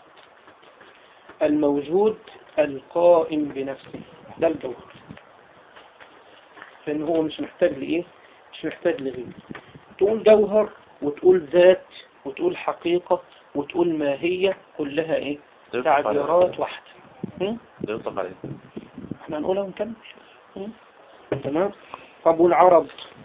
الموجود القائم بنفسه ده الجوهر، لأن هو مش محتاج لإيه؟ مش محتاج لغيره. تقول جوهر وتقول ذات وتقول حقيقة وتقول ماهية، كلها إيه؟ تعبيرات واحدة. يطلق عليه. احنا هنقولها ونكمل. تمام. طب والعرض؟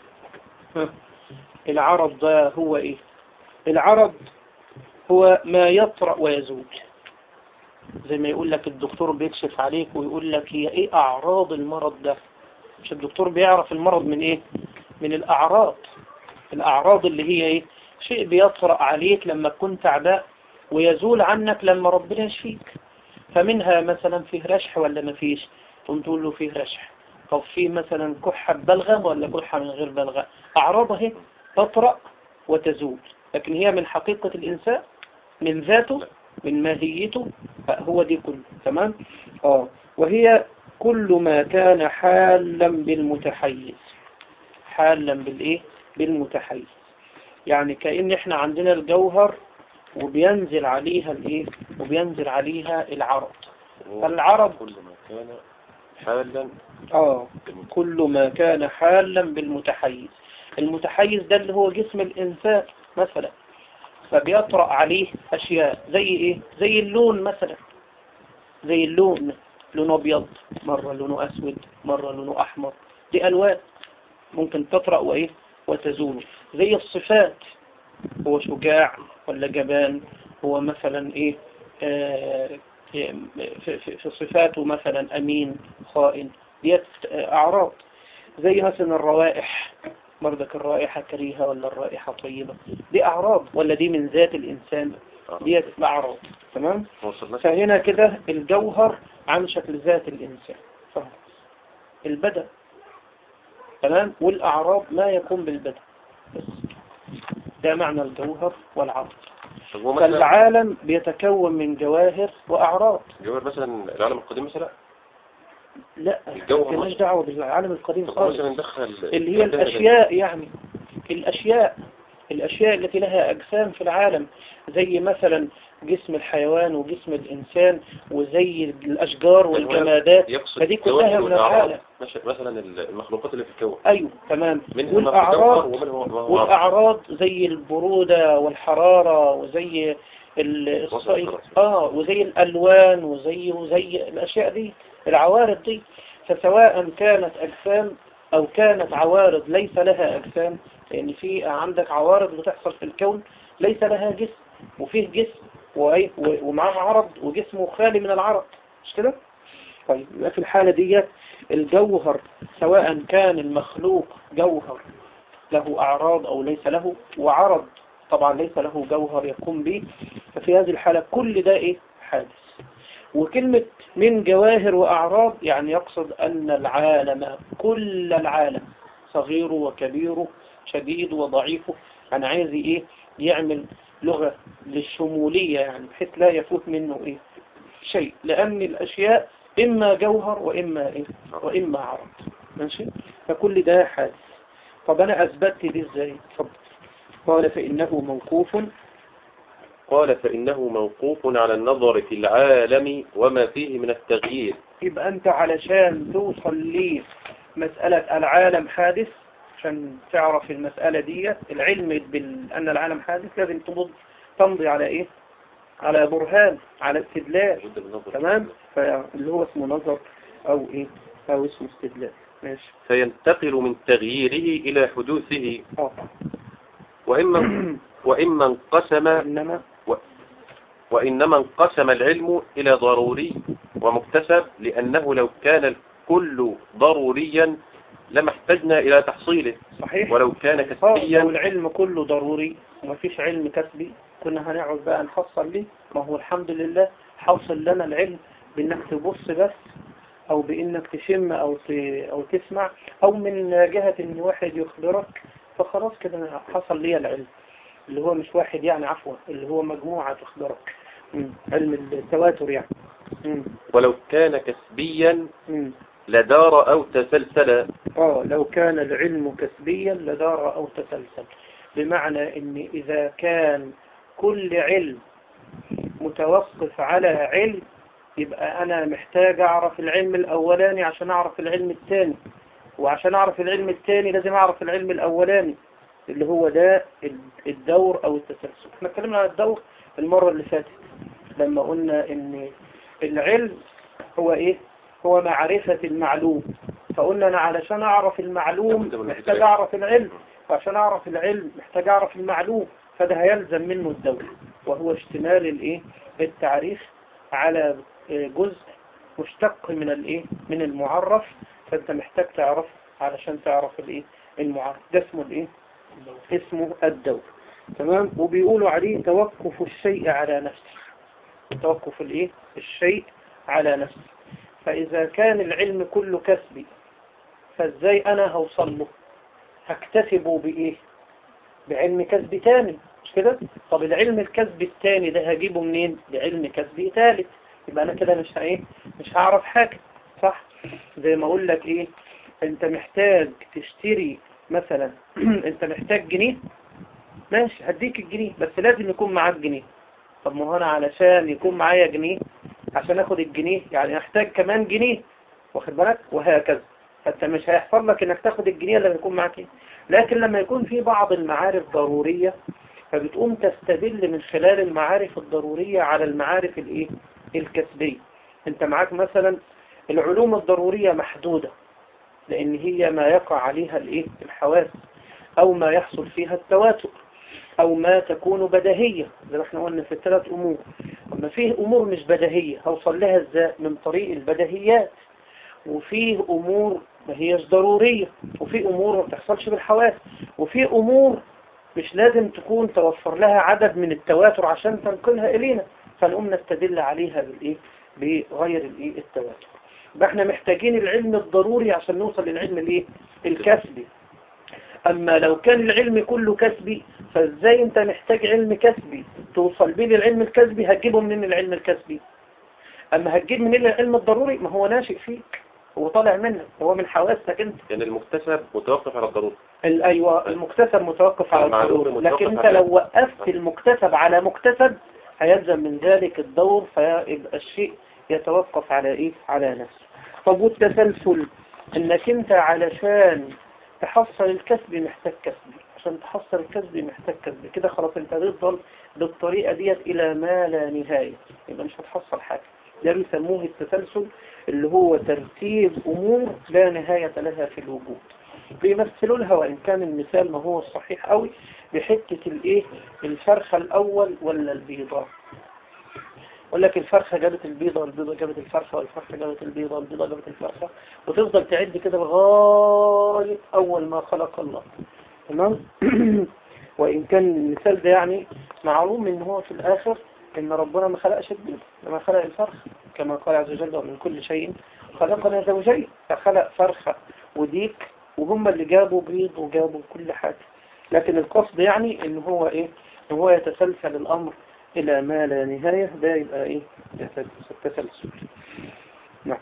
العرض ده هو ايه؟ العرض هو ما يطرأ ويزول. زي ما يقول لك الدكتور بيكشف عليك ويقول لك هي ايه اعراض المرض ده. مش الدكتور بيعرف المرض من ايه؟ من الاعراض. الاعراض اللي هي ايه؟ شيء بيطرأ عليك لما تكون تعبان ويزول عنك لما ربنا يشفيك. فمنها مثلا فيه رشح ولا ما فيش؟ تقول له فيه رشح. طب فيه مثلا كحة بلغم ولا كحة من غير بلغم؟ أعراضها تطرأ وتزول، لكن هي من حقيقة الإنسان، من ذاته، من ماهيته، هو دي كله. تمام؟ وهي كل ما كان حالا بالمتحيز. حالا بالإيه؟ بالمتحيز. يعني كأن إحنا عندنا الجوهر وبينزل عليها الإيه؟ وبينزل عليها العرض. فالعرض كل ما كان حالا كل ما كان حالا بالمتحيز. المتحيز ده اللي هو جسم الإنسان مثلا، فبيطرأ عليه أشياء زي إيه؟ زي اللون مثلا. زي اللون، لونه أبيض، مرة لونه أسود، مرة لونه أحمر. دي ألوان ممكن تطرأ وإيه؟ وتزول. زي الصفات، هو شجاع ولا جبان، هو مثلا إيه؟ في صفاته مثلا أمين، خائن. دي أعراض. زي مثلا الروائح، برضك الرائحة كريهة ولا الرائحة طيبة. دي أعراض ولا دي من ذات الإنسان؟ دي أعراض. تمام؟ فهنا كده الجوهر عن شكل ذات الإنسان، فهم البدن. تمام؟ والأعراض ما يكون بالبدن بس. ده معنى الجوهر والعرض. فالعالم بيتكون من جواهر وأعراض. جواهر مثلا العالم القديم مثلا؟ لا، مالناش دعوة بالعالم القديم خالص. اللي هي الأشياء، يعني الأشياء التي لها أجسام في العالم، زي مثلا جسم الحيوان وجسم الإنسان وزي الأشجار والجمادات. فدي كلها من العالم. مثلا المخلوقات اللي في الكون. أيوه تمام. والأعراض زي البرودة والحرارة وزي وزي الألوان وزي الأشياء دي، العوارض دي. فسواء كانت أجسام أو كانت عوارض ليس لها أجسام، لأن في عندك عوارض بتحصل في الكون ليس لها جسم، وفيه جسم ومعه عرض وجسمه خالي من العرض، مش كده؟ طيب، يبقى في الحالة دي الجوهر سواء كان المخلوق جوهر له أعراض أو ليس له، وعرض طبعا ليس له جوهر يقوم به، ففي هذه الحالة كل ده إيه؟ حادث. وكلمة من جواهر وأعراض يعني يقصد أن العالم، كل العالم، صغيره وكبيره، شديد وضعيفه، أنا عايز إيه؟ يعمل لغة للشمولية، يعني بحيث لا يفوت منه إيه؟ شيء، لأن الأشياء إما جوهر وإما إيه؟ وإما عرض. ماشي؟ فكل ده حادث. طب أنا أثبتت دي إزاي؟ قال فإنه موقوف على النظر في العالم وما فيه من التغيير. يبقى أنت علشان توصل لمسألة العالم حادث، عشان تعرف المسألة دي، العلم بأن العالم حادث، لازم تمضي على إيه؟ على برهان، على استدلال. تمام؟ فاللي هو اسمه نظر أو إيه؟ أو اسمه استدلال. ماشي. فينتقل من تغييره إلى حدوثه. وإنما انقسم العلم إلى ضروري ومكتسب، لأنه لو كان الكل ضروريا لما احتجنا إلى تحصيله. صحيح. ولو كان كسبيا، لو العلم كله ضروري وما فيش علم كسبي كنا هنقعد بقى نحصل ليه؟ ما هو الحمد لله حصل لنا العلم بأنك تبص بس، أو بأنك تشم أو تسمع، أو من جهة إن واحد يخبرك، فخلاص كده حصل لي العلم، اللي هو مش واحد يعني، عفوا، اللي هو مجموعة تخبرك. علم التواتر يعني. ولو كان كسبيا لدار أو تسلسل. لو كان العلم كسبيا لدار أو تسلسل، بمعنى ان اذا كان كل علم متوقف على علم يبقى انا محتاج اعرف العلم الاولاني عشان اعرف العلم الثاني، وعشان اعرف العلم الثاني لازم اعرف العلم الاولاني اللي هو ده الدور او التسلسل. احنا اتكلمنا عن الدور المرة اللي فاتت لما قلنا ان العلم هو ايه؟ هو معرفة المعلوم. فقلنا انا علشان اعرف المعلوم محتاج اعرف العلم، وعشان اعرف العلم محتاج اعرف المعلوم، فده هيلزم منه الدور، وهو اشتمال الايه؟ التعريف على جزء مشتق من الايه؟ من المعرف، فانت محتاج تعرف علشان تعرف الايه؟ المعرف ده اسمه الايه؟ اسمه الدور. تمام. وبيقولوا عليه توقف الشيء على نفسه، توقف الايه؟ الشيء على نفسه. فاذا كان العلم كله كسبي فازاي انا هوصل له؟ هكتسبه بايه؟ بعلم كسبي تاني، مش كده؟ طب العلم الكسبي التاني ده هجيبه منين؟ بعلم كسبي ثالث. يبقى انا كده مش هعرف حاجة، صح؟ زي ما اقول لك ايه، انت محتاج تشتري مثلا انت محتاج جنيه، ماشي هديك الجنيه بس لازم يكون معاك جنيه. طب ما هو انا علشان يكون معايا جنيه عشان اخد الجنيه يعني احتاج كمان جنيه، واخد بالك؟ وهكذا. فانت مش هيحصل لك انك تاخد الجنيه لما يكون معاك ايه. لكن لما يكون في بعض المعارف ضرورية فبتقوم تستدل من خلال المعارف الضرورية على المعارف الايه؟ الكسبية. انت معاك مثلا العلوم الضرورية محدودة لان هي ما يقع عليها الايه؟ الحواس، او ما يحصل فيها التواتر، او ما تكون بديهية زي ما احنا قلنا في الثلاث امور. اما فيه امور مش بديهية هوصل لها ازاي؟ من طريق البديهيات. وفيه امور ما هيش ضرورية، وفيه امور ما بتحصلش بالحواس، وفيه امور مش لازم تكون توفر لها عدد من التواتر عشان تنقلها الينا، فنقوم نستدل عليها بالايه؟ بغير الايه؟ التواتر. يبقى احنا محتاجين العلم الضروري عشان نوصل للعلم الايه؟ الكسبي. اما لو كان العلم كله كسبي فازاي انت محتاج علم كسبي توصل بيه للعلم الكسبي؟ هتجيبه منين العلم الكسبي؟ اما هتجيب منين العلم الضروري؟ ما هو ناشئ فيك، هو طالع منك، هو من حواسك انت. يعني المكتسب متوقف على الضرورة. ايوه المكتسب متوقف على الضرورة، لكن انت لو وقفت المكتسب على مكتسب هيلزم من ذلك الدور، فيبقى الشيء يتوقف على ايه؟ على نفسه. طب والتسلسل انك انت علشان تحصل الكسب محتاج كسبي، عشان تحصل الكسب محتاج كسبي، كده خلاص انت هتفضل بالطريقة ديت الى ما لا نهاية، يبقى مش هتحصل حاجة. ده بيسموه التسلسل اللي هو ترتيب امور لا نهاية لها في الوجود. بيمثلوا لها وان كان المثال ما هو الصحيح قوي بحتة الايه؟ الفرخة الاول ولا البيضة. يقول لك الفرخة جابت البيضة والبيضة جابت الفرخة والفرخة جابت البيضة والبيضة جابت الفرخة، وتفضل تعد كده لغاية أول ما خلق الله. تمام؟ وإن كان المثال ده يعني معلوم إن هو في الآخر إن ربنا ما خلقش البيضة لما خلق الفرخة، كما قال عز وجل ومن كل شيء خلقنا زوجين، فخلق فرخة وديك وهم اللي جابوا بيض وجابوا كل حاجة. لكن القصد يعني إن هو إيه؟ إن هو يتسلسل الأمر إلى ما لا نهاية، ده يبقى إيه؟ التسلسل. نعم.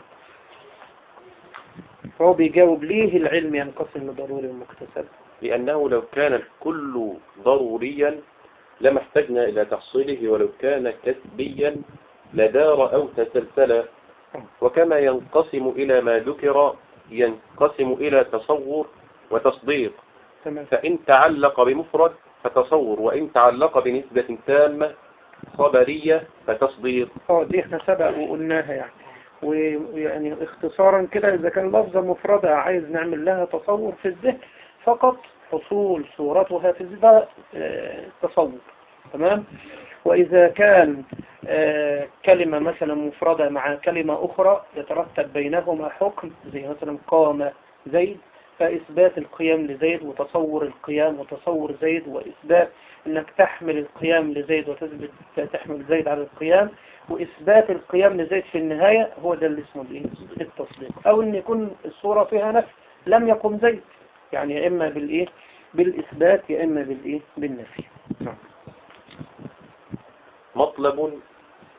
فهو بيجاوب ليه العلم ينقسم لضروري ومكتسب؟ لأنه لو كان الكل ضروريا لما احتجنا إلى تحصيله، ولو كان كسبيا لدار أو تسلسل. وكما ينقسم إلى ما ذكر ينقسم إلى تصور وتصديق. فإن تعلق بمفرد فتصور، وإن تعلق بنسبة تامة خبرية فتصديق. دي احنا سبق وقلناها يعني. ويعني اختصارا كده إذا كان لفظة مفردة عايز نعمل لها تصور في الذهن فقط، حصول صورتها في الذهن تصور. تمام. وإذا كان كلمة مثلا مفردة مع كلمة أخرى يترتب بينهما حكم، زي مثلا قام زيد، فإثبات القيام لزيد وتصور القيام وتصور زيد، وإثبات أنك تحمل القيام لزيد وتثبت تحمل زيد على القيام، وإثبات القيام لزيد في النهاية، هو ده اللي اسمه التصديق. أو أن يكون الصورة فيها نفي لم يقم زيد، يعني يا إما بالإيه؟ بالإثبات يا إما بالإيه؟ بالنفي. مطلب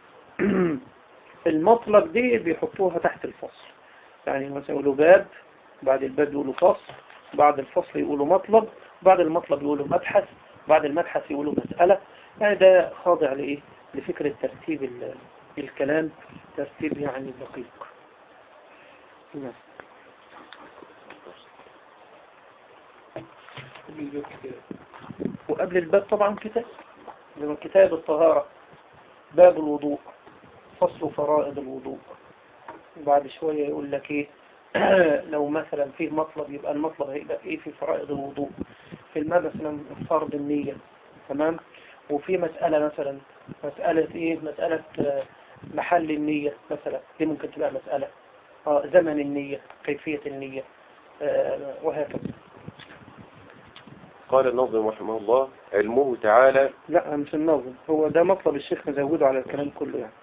المطلب دي بيحطوها تحت الفصل. يعني مثلا يقولوا باب، بعد الباب يقولوا فصل، بعد الفصل يقولوا مطلب، بعد المطلب يقولوا مبحث، بعد المبحث يقولوا مسألة. يعني ده خاضع لإيه؟ لفكرة ترتيب الكلام، ترتيب يعني دقيق. وقبل الباب طبعا كتاب، زي كتاب الطهارة، باب الوضوء، فصل فرائض الوضوء. بعد شوية يقول لك ايه لو مثلا فيه مطلب يبقى المطلب هيبقى ايه في فرائض الوضوء، في الماء مثلا فرض النية، تمام. وفي مسألة مثلا مسألة ايه، مسألة محل النية مثلا، دي ممكن تبقى مسألة زمن النية، كيفية النية، وهكذا. قال الناظم رحمه الله: علمه تعالى. لا مش الناظم، هو ده مطلب الشيخ مزوده على الكلام كله يعني.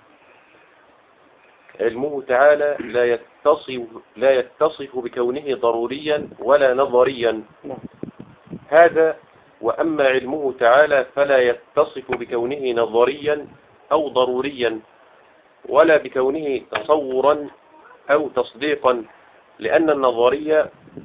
علمه تعالى لا يتصف بكونه ضروريا ولا نظريا. هذا. وأما علمه تعالى فلا يتصف بكونه نظريا أو ضروريا ولا بكونه تصورا أو تصديقا، لأن النظرية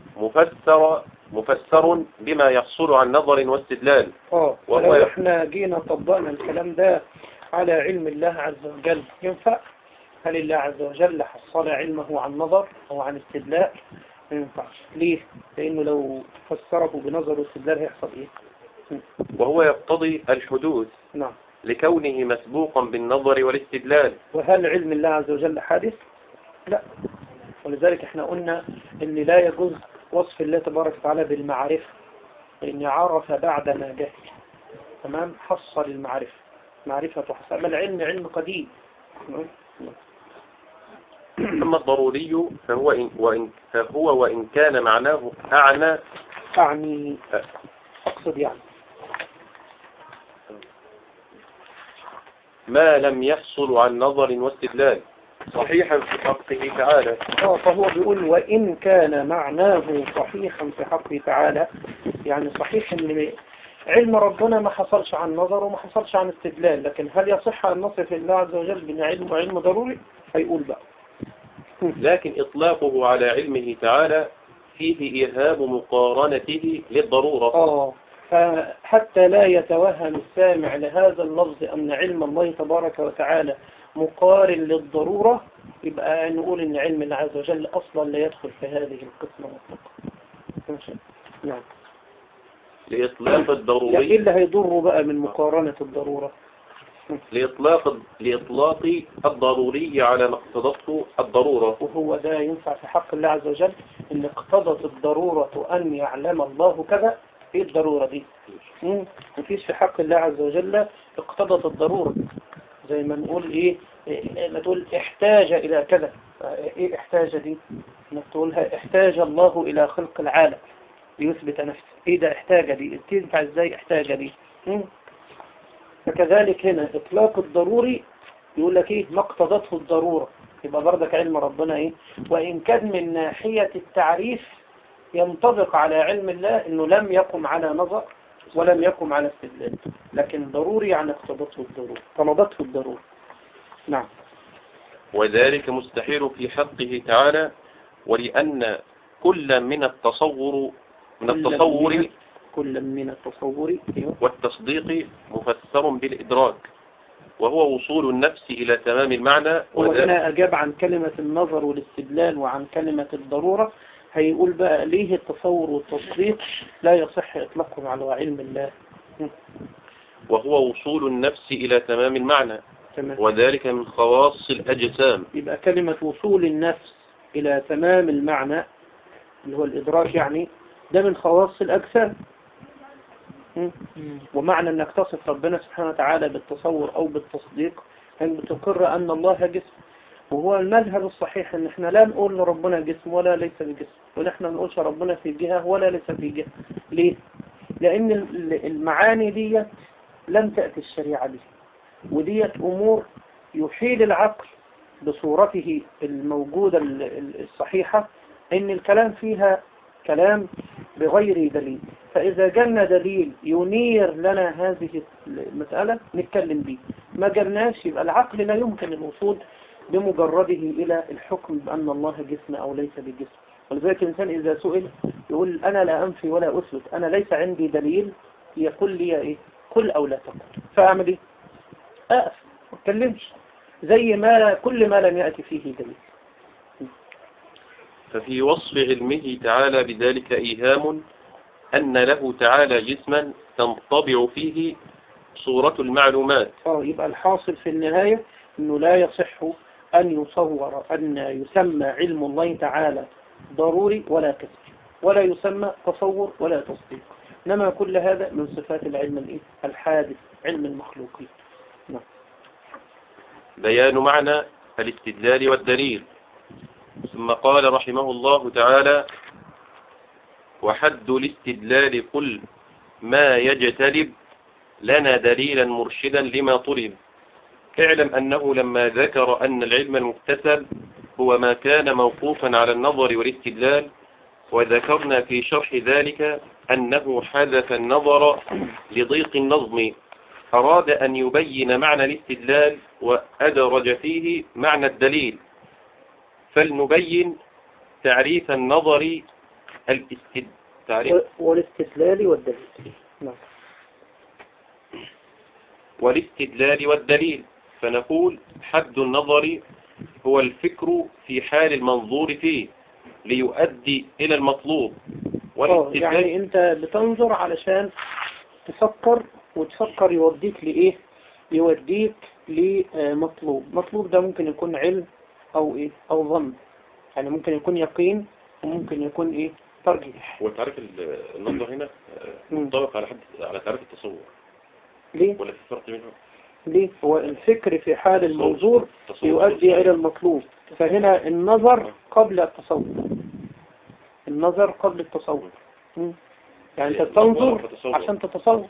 مفسر بما يحصل عن نظر واستدلال. ولو احنا جينا طبقنا الكلام ده على علم الله عز وجل ينفع؟ هل الله عز وجل حصل علمه عن نظر أو عن استدلال؟ ما ينفعش. ليه؟ لأنه لو فسره بنظر واستدلال هيحصل إيه؟ وهو يقتضي الحدوث. نعم. لكونه مسبوقا بالنظر والاستدلال. وهل علم الله عز وجل حادث؟ لا. ولذلك احنا قلنا ان لا يجوز وصف الله تبارك وتعالى بالمعرفة، لأن عرف بعد ما جهل، تمام. حصل المعرفة، معرفة حصل. أما العلم علم قديم. أما الضروري فهو وإن كان معناه أعني أقصد يعني ما لم يحصل عن نظر واستدلال صحيحا في حقه تعالى. فهو بيقول وإن كان معناه صحيحا في حقه تعالى، يعني صحيح ان علم ربنا ما حصلش عن نظر وما حصلش عن استدلال، لكن هل يصح أن نصف الله عز وجل بأن علم ضروري؟ هيقول بقى لكن إطلاقه على علمه تعالى فيه إرهاب مقارنته للضرورة. حتى لا يتوهم السامع لهذا اللفظ أن علم الله تبارك وتعالى مقارن للضرورة، يبقى نقول أن علم الله عز وجل أصلا لا يدخل في هذه القسمة مطلقا. نعم. لإطلاق الضروري. يعني إيه اللي هيضر بقى من مقارنة الضرورة؟ لإطلاق الضروري على ما اقتضته الضرورة. وهو ده ينفع في حق الله عز وجل؟ إن اقتضت الضرورة أن يعلم الله كذا. إيه الضرورة دي؟ مفيش في حق الله عز وجل اقتضت الضرورة. زي ما نقول إيه، ما تقول احتاج إلى كذا. إيه احتاج دي؟ ما تقولها احتاج الله إلى خلق العالم ليثبت نفسه. إيه ده احتاج دي؟ تنفع إزاي احتاج دي؟ فكذلك هنا إطلاق الضروري يقول لك إيه ما اقتضته الضرورة، يبقى برضك علم ربنا إيه. وإن كان من ناحية التعريف ينطبق على علم الله إنه لم يقم على نظر ولم يقم على استدلال، لكن ضروري يعني اقتضته الضرورة، طلبته الضرورة. نعم. وذلك مستحيل في حقه تعالى، ولأن كل من التصور والتصديق مفسر بالإدراك، وهو وصول النفس إلى تمام المعنى. وهنا أجاب عن كلمة النظر والاستدلال وعن كلمة الضرورة. هيقول بقى ليه التصور والتصديق لا يصح إطلاقهم على علم الله. وهو وصول النفس إلى تمام المعنى. تمام. وذلك من خواص الأجسام. يبقى كلمة وصول النفس إلى تمام المعنى اللي هو الإدراك، يعني ده من خواص الأجسام. ومعنى أنك تصف ربنا سبحانه وتعالى بالتصور أو بالتصديق أن تقر أن الله جسم. وهو المذهب الصحيح أن احنا لا نقول لربنا جسم ولا ليس بجسم، ونحن ما نقولش ربنا في جهة ولا ليس في جهة. ليه؟ لأن المعاني دي لم تأتي الشريعة به، وديت أمور يحيل العقل بصورته الموجودة الصحيحة أن الكلام فيها كلام بغير دليل. فإذا جالنا دليل ينير لنا هذه المسألة نتكلم به، ما جالناش يبقى العقل لا يمكن الوصول بمجرده إلى الحكم بأن الله جسم أو ليس بجسم. ولذلك الإنسان إذا سئل يقول أنا لا أنفي ولا أثبت، أنا ليس عندي دليل، يقول لي إيه؟ قل أو لا تقل. فأعمل إيه؟ أقف ما أتكلمش، زي ما كل ما لم يأتي فيه دليل. ففي وصف علمه تعالى بذلك إيهام أن له تعالى جسما تنطبع فيه صورة المعلومات. يبقى الحاصل في النهاية أنه لا يصح أن يصور أن يسمى علم الله تعالى ضروري ولا كسر، ولا يسمى تصور ولا تصديق، إنما كل هذا من صفات العلم الحادث، علم المخلوقين. نعم. بيان معنى الاستدلال والدليل. ثم قال رحمه الله تعالى: وحد الاستدلال قل ما يجتلب لنا دليلا مرشدا لما طلب. اعلم أنه لما ذكر أن العلم المكتسب هو ما كان موقوفا على النظر والاستدلال، وذكرنا في شرح ذلك أنه حذف النظر لضيق النظم، أراد أن يبين معنى الاستدلال وأدرج فيه معنى الدليل. فلنبين تعريف النظر والاستدلال والدليل. نعم. والاستدلال والدليل. فنقول حد النظر هو الفكر في حال المنظور فيه ليؤدي إلى المطلوب. يعني أنت بتنظر علشان تفكر، وتفكر يوديك لإيه؟ يوديك لمطلوب. مطلوب ده ممكن يكون علم أو إيه؟ أو ظن، يعني ممكن يكون يقين وممكن يكون إيه؟ ترجيح. وتعرف النظر هنا منطبق على تعريف التصور. ليه؟ ولا في فرق منه؟ ليه؟ هو الفكر في حال المنظور يؤدي إلى المطلوب، فهنا النظر قبل التصور. النظر قبل التصور. يعني أنت تنظر عشان تتصور.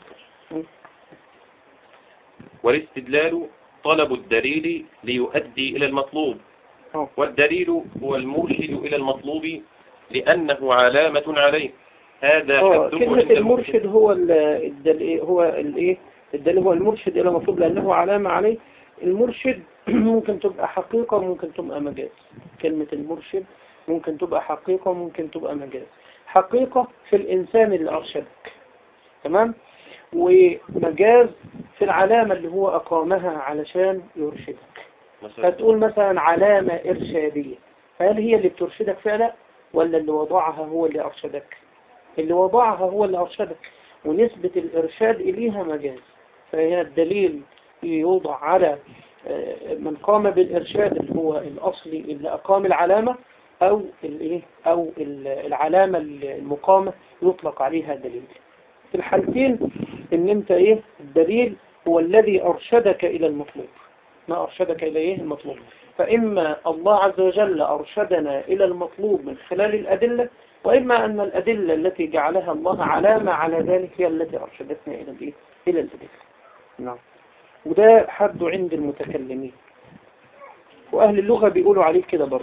والاستدلال طلب الدليل ليؤدي إلى المطلوب، والدليل هو المرشد إلى المطلوب لأنه علامة عليه. هذا كلمة المرشد هو الدليل، الدليل هو المرشد إلى المطلوب لأنه علامة عليه. المرشد ممكن تبقى حقيقة وممكن تبقى مجاز. كلمة المرشد ممكن تبقى حقيقة وممكن تبقى مجاز. حقيقة في الإنسان اللي أرشدك، تمام، ومجاز في العلامة اللي هو أقامها علشان يرشدك. فتقول مثلا علامة إرشادية، فهل هي اللي بترشدك فعلا ولا اللي وضعها هو اللي أرشدك؟ اللي وضعها هو اللي أرشدك، ونسبة الإرشاد إليها مجاز. فهي الدليل يوضع على من قام بالإرشاد اللي هو الأصلي اللي أقام العلامة، أو العلامة المقامة يطلق عليها دليل. في الحالتين إن أنت الدليل هو الذي أرشدك إلى المطلوب، ما أرشدك إلى المطلوب. فإما الله عز وجل أرشدنا إلى المطلوب من خلال الأدلة، وإما أن الأدلة التي جعلها الله علامة على ذلك هي التي أرشدتنا إلى الأدلة. نعم. وده حد عند المتكلمين، وأهل اللغة بيقولوا عليه كده برضه.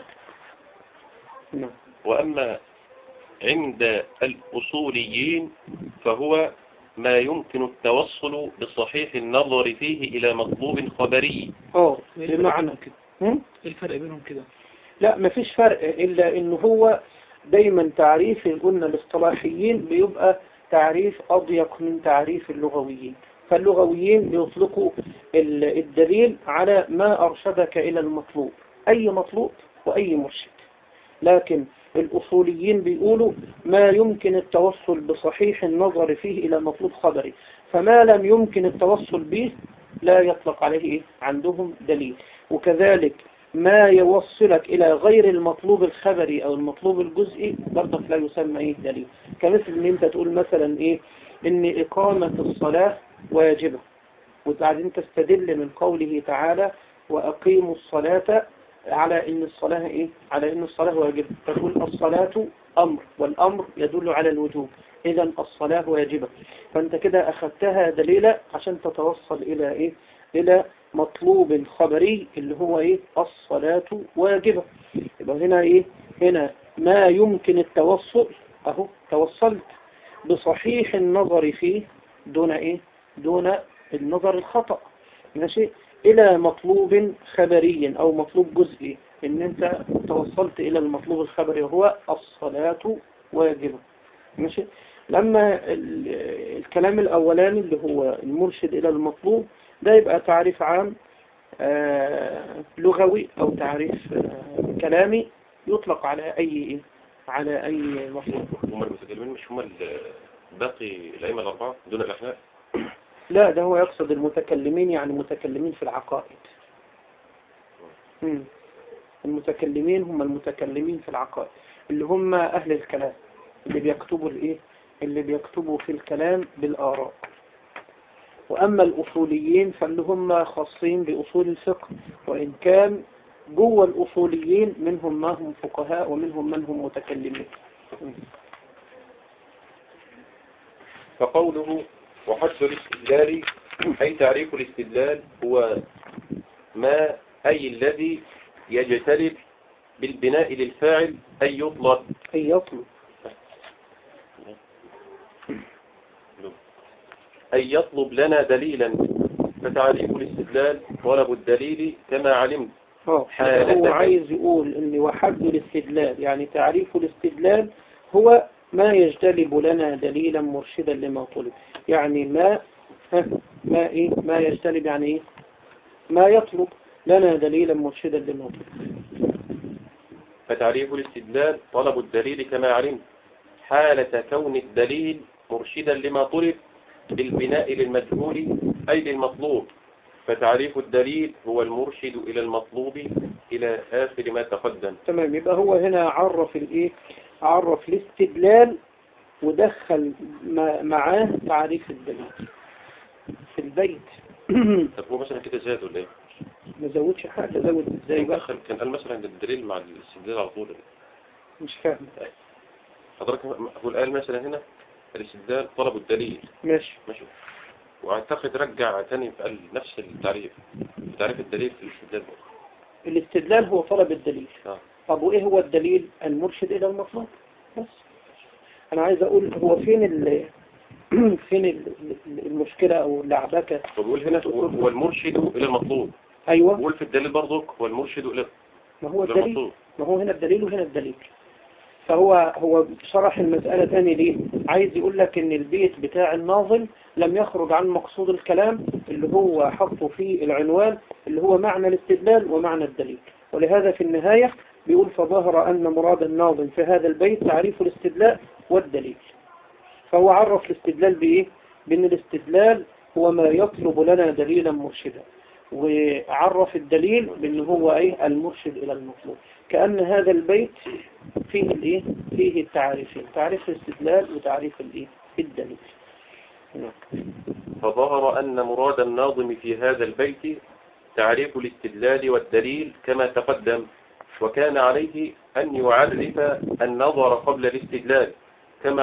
نعم. وأما عند الأصوليين فهو ما يمكن التوصل بصحيح النظر فيه إلى مطلوب خبري. بمعنى كده. ايه الفرق بينهم كده؟ لا، مفيش فرق، إلا إنه هو دايما تعريف قلنا الاصطلاحيين بيبقى تعريف أضيق من تعريف اللغويين. فاللغويين بيطلقوا الدليل على ما أرشدك إلى المطلوب، أي مطلوب وأي مرشد. لكن الأصوليين بيقولوا ما يمكن التوصل بصحيح النظر فيه إلى مطلوب خبري، فما لم يمكن التوصل به لا يطلق عليه عندهم دليل. وكذلك ما يوصلك إلى غير المطلوب الخبري أو المطلوب الجزئي برضك لا يسمى دليل. كمثل إن أنت تقول مثلا إن إقامة الصلاة واجبة، وبعدين تستدل من قوله تعالى وأقيموا الصلاة على إن الصلاة على إن الصلاة واجبة، تقول الصلاة أمر، والأمر يدل على الوجوب، إذا الصلاة واجبة. فأنت كده أخذتها دليلا عشان تتوصل إلى إلى مطلوب خبري اللي هو الصلاة واجبة. يبقى هنا هنا ما يمكن التوصل، أهو توصلت بصحيح النظر فيه دون دون النظر الخطأ. ماشي. إلى مطلوب خبري أو مطلوب جزئي، إن أنت توصلت إلى المطلوب الخبري وهو الصلاة واجبة. ماشي. لما الكلام الأولاني اللي هو المرشد إلى المطلوب ده يبقى تعريف عام لغوي أو تعريف كلامي يطلق على أي مطلوب. هم المتكلمين مش هم باقي الأئمة الأربعة دون الأحناف؟ لا، ده هو يقصد المتكلمين، يعني متكلمين في العقائد. المتكلمين هم المتكلمين في العقائد اللي هم أهل الكلام اللي بيكتبوا في الكلام بالآراء. وأما الأصوليين فاللي هم خاصين بأصول الفقه، وإن كان جوه الأصوليين منهم ما هم فقهاء ومنهم من هم متكلمين. فقوله وحد الاستدلال أي تعريف الاستدلال هو ما أي الذي يجتلب بالبناء للفاعل أي يطلب لنا دليلا. فتعريف الاستدلال طلب الدليل كما علمت. هو عايز يقول ان وحد الاستدلال يعني تعريف الاستدلال هو ما يجتلب لنا دليلا مرشدا لما طلب. يعني ما يجتلب يعني ايه؟ ما يطلب لنا دليلا مرشدا لما طلب. فتعريف الاستدلال طلب الدليل كما علمت حالة كون الدليل مرشدا لما طلب بالبناء للمجهول أي للمطلوب. فتعريف الدليل هو المرشد إلى المطلوب إلى آخر ما تقدم. تمام. يبقى هو هنا عرف الاستدلال ودخل معاه تعريف الدليل في البيت. طب هو مثلا كده زاد ولا ايه؟ ما زودش حاجة. زود ازاي بقى؟ كان قال مثلا الدليل مع الاستدلال على طول. مش فاهم حضرتك هو قال مثلا هنا الاستدلال طلب الدليل. ماشي. واعتقد رجع تاني قال نفس التعريف. تعريف الدليل في الاستدلال. الاستدلال هو طلب الدليل. طب وايه هو الدليل؟ المرشد الى المطلوب. بس انا عايز اقول هو فين المشكلة او اللعبكة. بقول هنا هو المرشد الى المطلوب. ايوه. بقول في الدليل برضك هو المرشد الى المطلوب. ما هو هنا الدليل وهنا الدليل. فهو شرح المسألة تاني ليه؟ عايز يقول لك ان البيت بتاع الناظم لم يخرج عن مقصود الكلام اللي هو حطه فيه العنوان اللي هو معنى الاستدلال ومعنى الدليل. ولهذا في النهاية بيقول فظهر أن مراد الناظم في هذا البيت تعريف الاستدلال والدليل. فهو عرف الاستدلال بإيه؟ بأن الاستدلال هو ما يطلب لنا دليلا مرشدا، وعرف الدليل بأنه هو إيه؟ المرشد إلى المطلوب. كأن هذا البيت فيه التعريفين، تعريف الاستدلال وتعريف الدليل. فظهر أن مراد الناظم في هذا البيت تعريف الاستدلال والدليل كما تقدم، وكان عليه أن يعرف النظر قبل الاستدلال كما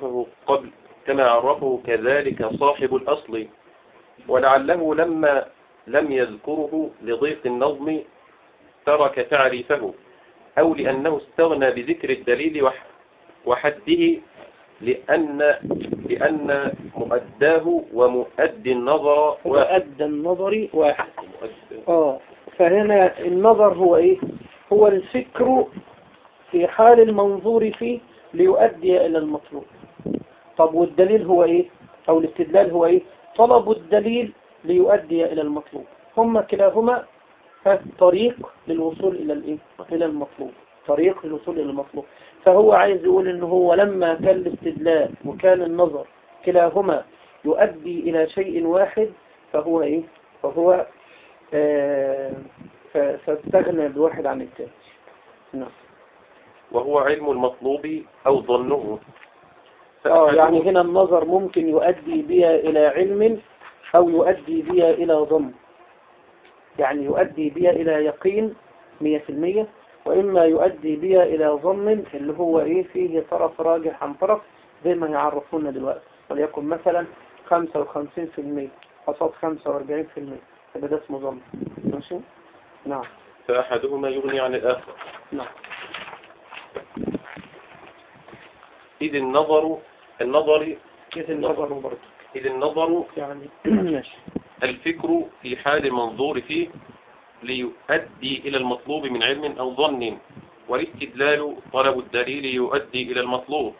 عرفه كذلك صاحب الأصل، ولعله لما لم يذكره لضيق النظم ترك تعريفه، أو لأنه استغنى بذكر الدليل وحده لأن مؤداه ومؤدي النظر واحد. فهنا النظر هو إيه؟ هو الفكر في حال المنظور فيه ليؤدي إلى المطلوب. طب والدليل هو إيه؟ أو الاستدلال هو إيه؟ طلب الدليل ليؤدي إلى المطلوب. هما كلاهما طريق للوصول إلى المطلوب. طريق للوصول إلى المطلوب. فهو عايز يقول إنه هو لما كان الاستدلال وكان النظر كلاهما يؤدي إلى شيء واحد فهو إيه؟ فهو فاستغنى الواحد عن الثاني. نعم. وهو علم المطلوب أو ظنه. يعني هنا النظر ممكن يؤدي بها إلى علم أو يؤدي بها إلى ظن. يعني يؤدي بها إلى يقين 100%، وإما يؤدي بها إلى ظن اللي هو إيه فيه طرف راجح عن طرف زي ما يعرفونا دلوقتي، وليكن مثلا 55% قصاد 45%، يبقى ده اسمه ظن. ماشي؟ نعم. فأحدهما يغني عن الآخر. نعم. إذ النظر برضه. إذ النظر يعني ماشي. الفكر في حال المنظور فيه ليؤدي إلى المطلوب من علم أو ظن، والاستدلال طلب الدليل يؤدي إلى المطلوب.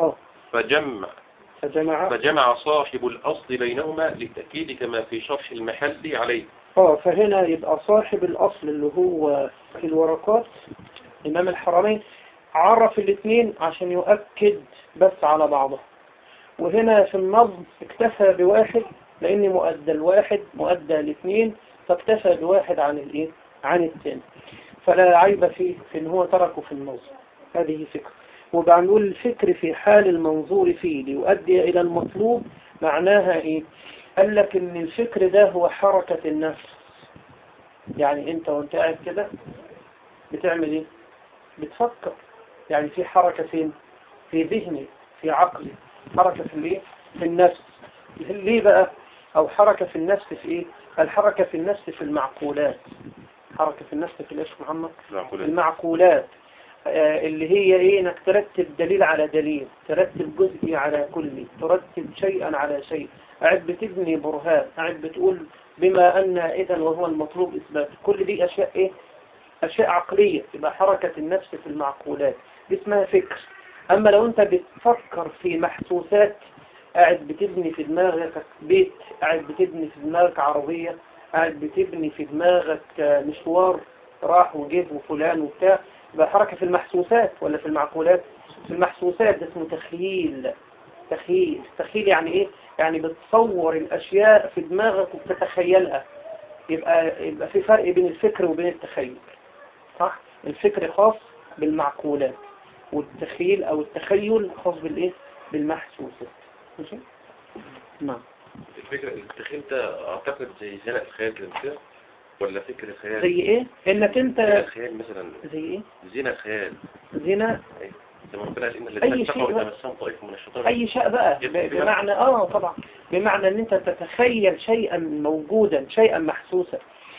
فجمع صاحب الأصل بينهما للتأكيد كما في شرح المحل عليه. فهنا يبقى صاحب الأصل اللي هو في الورقات إمام الحرمين عرف الاثنين عشان يؤكد بس على بعضه، وهنا في النظم اكتفى بواحد لأن مؤدى الواحد مؤدى الاثنين، فاكتفى بواحد عن الثاني، فلا عيب فيه في ان هو تركه في النظم. هذه فكرة. وبعد نقول الفكر في حال المنظور فيه ليؤدي إلى المطلوب، معناها ايه؟ قال لك ان الفكر ده هو حركة النفس. يعني انت وانت قاعد كده بتعمل ايه؟ بتفكر. يعني في حركة فين؟ في ذهني، في عقلي، حركة في الايه؟ في النفس. ليه بقى؟ او حركة في النفس في ايه؟ الحركة في النفس في المعقولات. حركة في النفس في ايش محمد؟ المعقولات. اللي هي ايه؟ انك ترتب دليل على دليل، ترتب جزء على كلي، ترتب شيئا على شيء، قاعد بتبني برهان، قاعد بتقول بما ان اذا وهو المطلوب اثبات. كل دي اشياء ايه؟ اشياء عقلية. يبقى حركة النفس في المعقولات دي اسمها فكر. اما لو انت بتفكر في محسوسات، قاعد بتبني في دماغك بيت، قاعد بتبني في دماغك عربية، قاعد بتبني في دماغك مشوار راح وجيب وفلان وبتاع، يبقى حركة في المحسوسات ولا في المعقولات؟ في المحسوسات. ده اسمه تخيل. تخيل يعني ايه؟ يعني بتصور الاشياء في دماغك وبتتخيلها. يبقى في فرق بين الفكر وبين التخيل، صح؟ الفكر خاص بالمعقولات، والتخيل او التخيل خاص بالايه؟ بالمحسوسات. ماشي؟ نعم. التخيل ده اعتقد زي زنق الخيال كده، ولا فكر خيال؟ زي ايه؟ انك انت خيال مثلا. زي ايه؟ زنا خيال. زنا اي شيء. اي شيء بقى بمعنى طبعا بمعنى ان انت تتخيل شيئا موجودا، شيئا محسوسا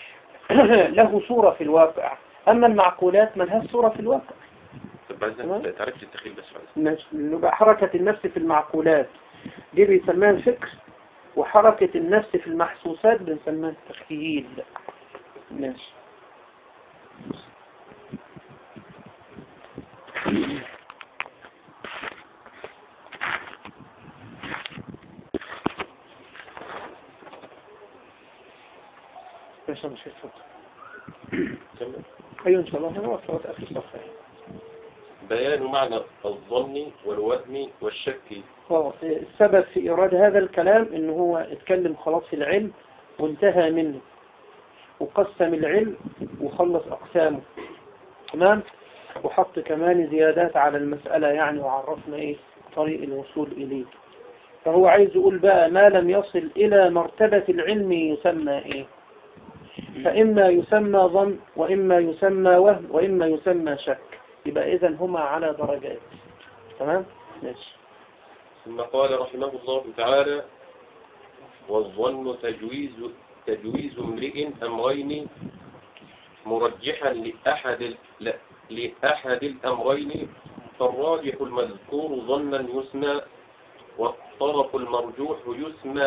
له صورة في الواقع. اما المعقولات ما لهاش صورة في الواقع. طب عايز تعرف التخيل بس يبقى حركة النفس في المعقولات دي بيسميها الفكر، وحركة النفس في المحسوسات بنسميها التخيل. ماشي. ماشي مش هتفضل. ايوه ان شاء الله هو صوت اخر صفحه. بيان معنى الظن والوهم والشك. السبب في إيراد هذا الكلام إن هو اتكلم خلاص في العلم وانتهى منه، وقسم العلم وخلص أقسامه، تمام؟ وحط كمان زيادات على المسألة يعني، وعرفنا إيه طريق الوصول إليه. فهو عايز يقول بقى ما لم يصل إلى مرتبة العلم يسمى إيه؟ فإما يسمى ظن، وإما يسمى وهم، وإما يسمى شك. يبقى إذن هما على درجات. تمام؟ ماشي. ثم قال رحمه الله تعالى: والظن تجويز امرئ أمرين مرجحا لأحد الأمرين، فالراجح المذكور ظنا يسمى، والطرف المرجوح يسمى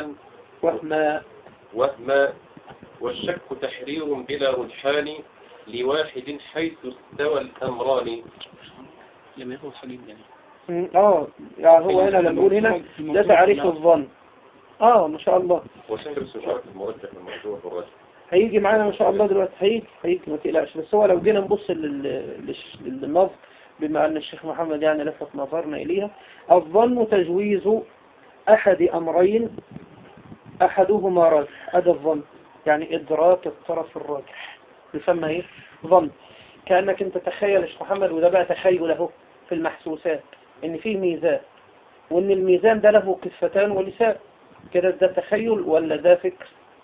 وهما، والشك تحرير بلا رجحان لواحد حيث استوى الأمران. لم يكن حليم يعني. يعني هو هنا لما نقول هنا ده تعريف الظن. ما شاء الله. وشكل السؤال المرجح والمرجوح والراجح هيجي معانا ما شاء الله دلوقتي، هيجي ما تقلقش. بس هو لو جينا نبص للنظر، بما أن الشيخ محمد يعني لفت نظرنا إليها، الظن تجويز أحد أمرين أحدهما راجح. هذا الظن يعني إدراك الطرف الراجح يسمى إيه؟ ظن. كأنك أنت تخيل الشيخ محمد، وده بقى تخيل له في المحسوسات، إن فيه ميزان، وإن الميزان ده له كفتان ولسان. كده ده تخيل ولا ده فكر؟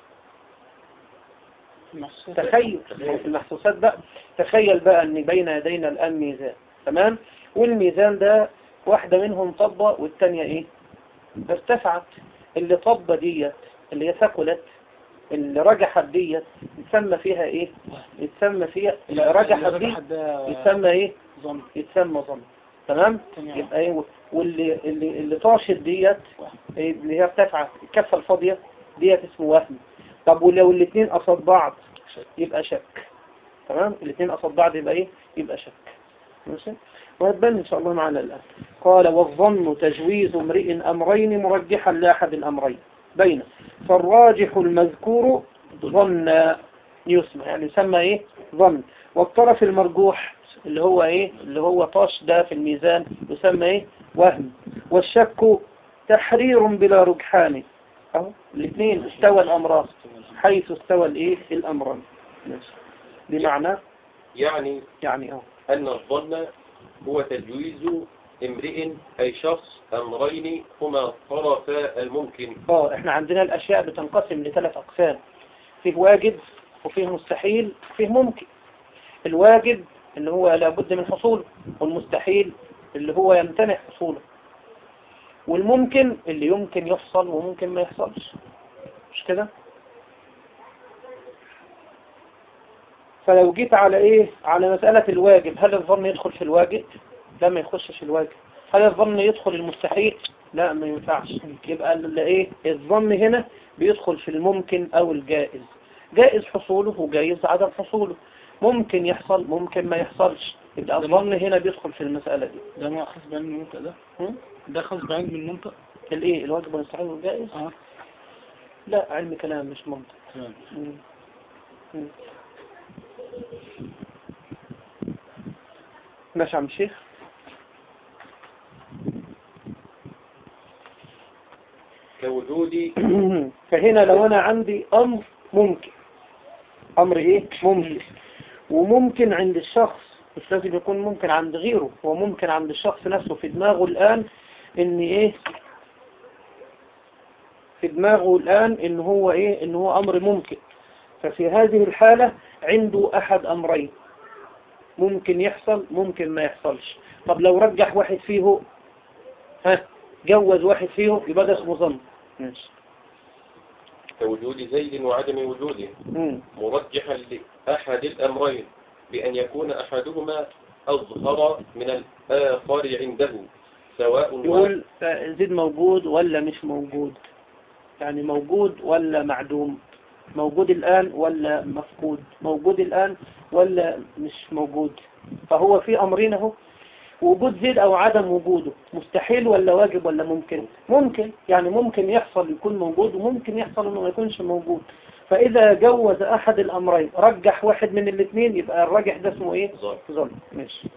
تخيل. في المحسوسات بقى تخيل بقى ان بين يدينا الآن ميزان، تمام؟ والميزان ده واحدة منهم طبة والتانية ايه؟ ارتفعت. اللي طبة ديت اللي هي ثقلت، اللي رجحت ديت يتسمى فيها ايه؟ يتسمى فيها اللي رجحت دي يتسمى ايه؟ ظن. يتسمى ظن. تمام؟ يبقى ايه؟ واللي طاشت ديت اللي هي ارتفعت الكفة الفاضية ديت اسمه وهم. طب ولو الاثنين قصاد بعض يبقى شك. تمام، الاثنين قصاد بعض يبقى ايه؟ يبقى شك. ماشي، وهتبان ان شاء الله معنا الان. قال والظن تجويز امرئ امرين مرجحا لاحد الامرين بين، فالراجح المذكور ظن يسمى، يعني يسمى ايه؟ ظن. والطرف المرجوح اللي هو ايه؟ اللي هو طاش ده في الميزان يسمى ايه؟ وهم. والشك تحرير بلا رجحان. اهو الاثنين استوى الامران حيث استوى الايه؟ الامران. بمعنى يعني اه أن الظن هو تجويز امرئ أي شخص أمرين هما طرفا الممكن. احنا عندنا الاشياء بتنقسم لثلاث اقسام، فيه واجب وفيه مستحيل وفيه ممكن. الواجب اللي هو لابد من حصوله، والمستحيل اللي هو يمتنع حصوله، والممكن اللي يمكن يحصل وممكن ما يحصلش. مش كده؟ فلو جيت على ايه؟ على مسألة الواجب، هل الظن يدخل في الواجب؟ لا، ما يخشش الواجب. هل الظن يدخل المستحيل؟ لا، ما ينفعش. يبقى ايه؟ الظن هنا بيدخل في الممكن او الجائز. جائز حصوله وجائز عدم حصوله، ممكن يحصل ممكن ما يحصلش. يبقى الظن هنا بيدخل في المسألة دي. ده ما خاص بعلم المنطق ده؟ ده خاص بعلم المنطق؟ الايه؟ الواجب والمستحيل والجائز؟ لا، علم كلام مش منطق. ماشي عم الشيخ. كوجود فهنا لو انا عندي امر ممكن، امر ايه؟ ممكن. وممكن عند الشخص، مش لازم يكون ممكن عند غيره، هو ممكن عند الشخص نفسه في دماغه الان ان ايه؟ في دماغه الان ان هو ايه؟ ان هو امر ممكن. ففي هذه الحالة عنده احد امرين، ممكن يحصل ممكن ما يحصلش. طب لو رجح واحد فيه، جوز واحد فيه، يبقى ده اسمه ظن. ماشي. كوجود زيد وعدم وجوده مرجحا لأحد الأمرين بأن يكون أحدهما أظهر من الآخر عنده، سواء يقول زيد موجود ولا مش موجود، يعني موجود ولا معدوم، موجود الآن ولا مفقود، موجود الآن ولا مش موجود. فهو في أمرين اهو، وجود زيد أو عدم وجوده مستحيل ولا واجب ولا ممكن؟ ممكن، يعني ممكن يحصل يكون موجود وممكن يحصل انه ما يكونش موجود. فإذا جوز أحد الأمرين رجح واحد من الاثنين، يبقى الراجح ده اسمه ايه؟ ظن. ماشي.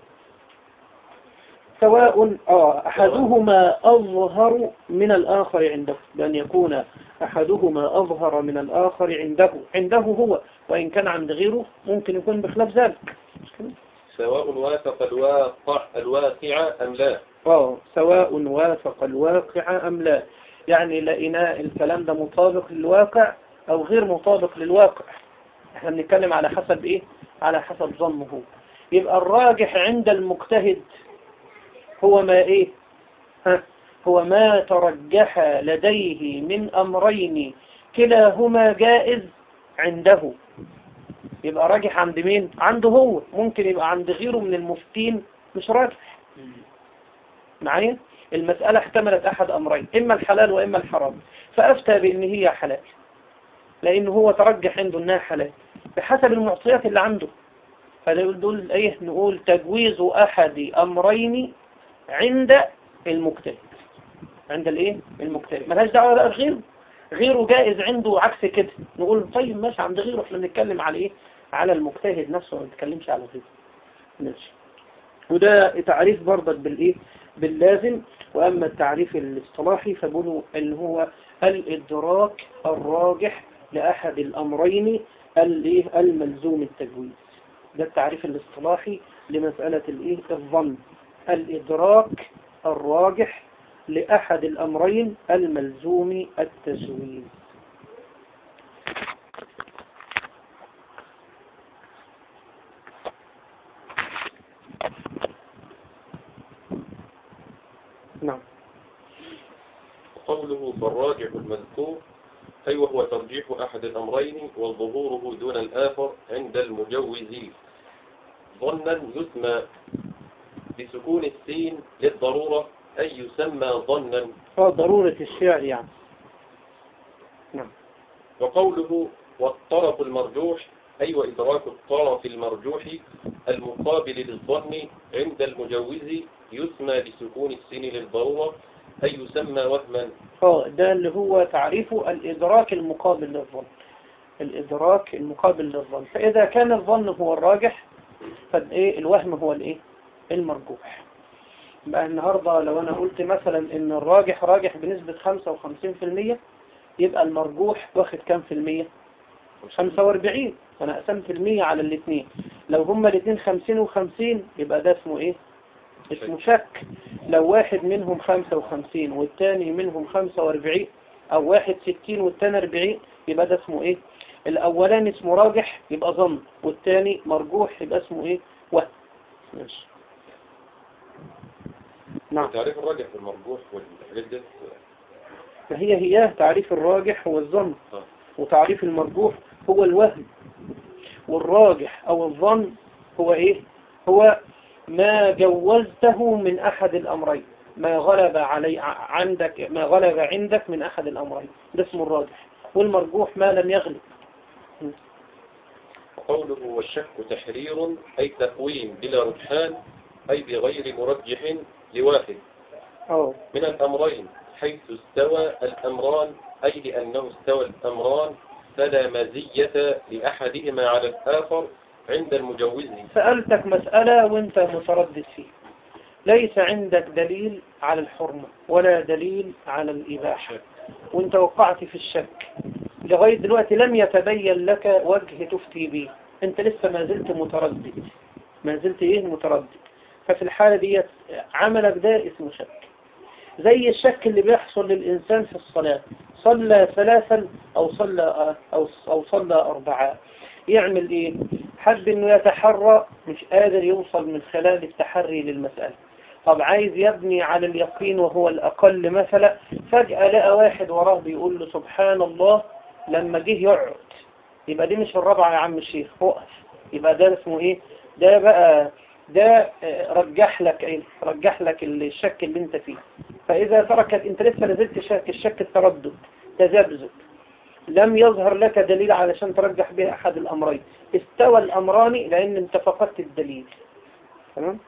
سواء أحدهما أظهر من الآخر عنده، بأن يكون أحدهما أظهر من الآخر عنده هو، وإن كان عند غيره ممكن يكون بخلاف ذلك. سواء وافق الواقع أم لا. سواء وافق الواقع أم لا، يعني لقينا الكلام ده مطابق للواقع أو غير مطابق للواقع. احنا بنتكلم على حسب ايه؟ على حسب ظنه. يبقى الراجح عند المجتهد هو ما ايه؟ هو ما ترجح لديه من أمرين كلاهما جائز عنده. يبقى راجح عند مين؟ عنده هو. ممكن يبقى عند غيره من المفتين مش راجح. معايا؟ المسألة احتملت أحد أمرين، إما الحلال وإما الحرام، فأفتى بأن هي حلال لأنه هو ترجح عنده أنها حلال بحسب المعطيات اللي عنده. فدول ايه؟ نقول تجويز أحد أمرين عند المجتهد. عند الايه؟ المجتهد. ملهاش دعوة بقى غيره جائز عنده عكس كده، نقول طيب ماشي عند غيره، احنا بنتكلم على ايه؟ على المجتهد نفسه، ما بنتكلمش على غيره. ماشي. وده تعريف برضك بالايه؟ باللازم. واما التعريف الاصطلاحي فبنوا ان هو الادراك الراجح لاحد الامرين الملزوم التجويز. ده التعريف الاصطلاحي لمسألة الايه؟ الظن. الادراك الراجح لأحد الأمرين الملزوم التجويز. نعم. قوله فالراجح المذكور أي وهو ترجيح أحد الأمرين وظهوره دون الآخر عند المجوزين. ظنا يسمى بسكون السين للضرورة أي يسمى ظنا. ضرورة الشعر يعني. نعم. وقوله والطرف المرجوح أي وإدراك الطرف المرجوح المقابل للظن عند المجوز يسمى بسكون السين للضرورة أي يسمى وهما. ده اللي هو تعريفه الإدراك المقابل للظن. الإدراك المقابل للظن، فإذا كان الظن هو الراجح فالايه الوهم هو الايه المرجوح. بقى النهاردة لو أنا قلت مثلا إن الراجح راجح بنسبة 55%، يبقى المرجوح واخد كام في المية؟ 45. أنا قسمت المية على الاثنين، لو هما الاثنين 50 و50 يبقى ده اسمه إيه؟ اسمه شك. لو واحد منهم 55 والتاني منهم 45، أو واحد 60 والتاني 40، يبقى ده اسمه إيه؟ الأولاني اسمه راجح يبقى ظن، والتاني مرجوح يبقى اسمه إيه؟ وهم. ماشي. نعم. تعريف الراجح والمرجوح والحاجات دي هي تعريف الراجح هو الظن، وتعريف المرجوح هو الوهم. والراجح أو الظن هو إيه؟ هو ما جوزته من أحد الأمرين، ما غلب عندك من أحد الأمرين، ده اسمه الراجح. والمرجوح ما لم يغلب. قوله والشك تحرير أي تقويم بلا رجحان أي بغير مرجح لواحد من الأمرين حيث استوى الأمران، أي لأنه استوى الأمران فلا مزية لأحدهما على الآخر عند المجوز. سألتك مسألة وانت متردد فيه، ليس عندك دليل على الحرمة ولا دليل على الإباحة، وانت وقعت في الشك لغاية دلوقتي لم يتبين لك وجه تفتي به، انت لسه ما زلت متردد، ما زلت متردد. ففي الحالة دي عملك ده اسمه شك، زي الشك اللي بيحصل للإنسان في الصلاة، صلى 3 أو صلى 4، يعمل إيه؟ حد إنه يتحرى، مش قادر يوصل من خلال التحري للمسألة، طب عايز يبني على اليقين وهو الأقل مثلا، فجأة لقى واحد وراه بيقول له سبحان الله، لما جه يقعد، يبقى دي مش الرابعة يا عم الشيخ، وقف، يبقى ده اسمه إيه؟ ده بقى ده رجح لك الشك اللي انت فيه. فإذا تركت انت لسه نزلت شك، الشك التردد تذبذب، لم يظهر لك دليل علشان ترجح به أحد الأمرين، استوى الأمران لأن انت فقدت الدليل. تمام؟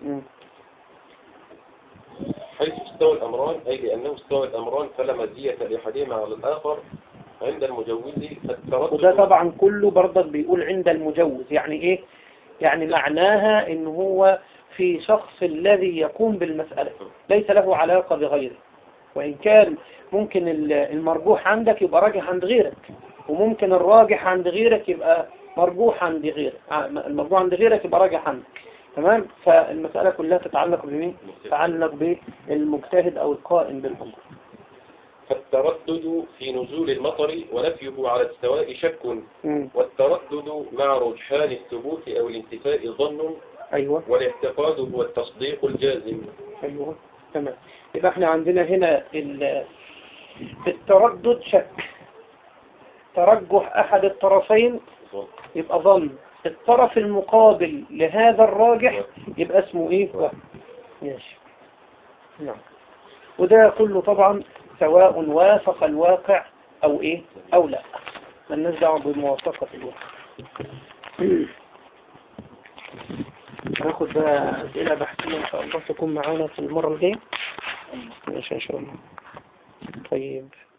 حيث استوى الأمران أي لأنه استوى الأمران فلا مزية لأحدهما على الآخر عند المجوز التردد. وده طبعا كله برضك بيقول عند المجوز، يعني إيه؟ يعني معناها إن هو في شخص الذي يقوم بالمسألة ليس له علاقة بغيره، وإن كان ممكن المرجوح عندك يبقى راجح عند غيرك، وممكن الراجح عند غيرك يبقى مرجوح عند غيرك، المرجوح عند غيرك يبقى راجح عندك. تمام؟ فالمسألة كلها تتعلق بمين؟ تتعلق بالمجتهد أو القائم بالأمر. فالتردد في نزول المطر ونفيه على السواء شك، والتردد مع رجحان الثبوت أو الانتفاء ظن. أيوة. والاعتقاد هو التصديق الجازم. أيوة. تمام. يبقى احنا عندنا هنا التردد شك، ترجح أحد الطرفين يبقى ظن، الطرف المقابل لهذا الراجح يبقى اسمه ايه؟ وهم. ماشي. نعم. وده كله طبعا سواء وافق الواقع او ايه او لا، مالناش دعوه بموافقه الواقع. هناخد بقى اسئله بحثيه ان شاء الله تكون معانا في المره الجايه. ماشي ان شاء الله. طيب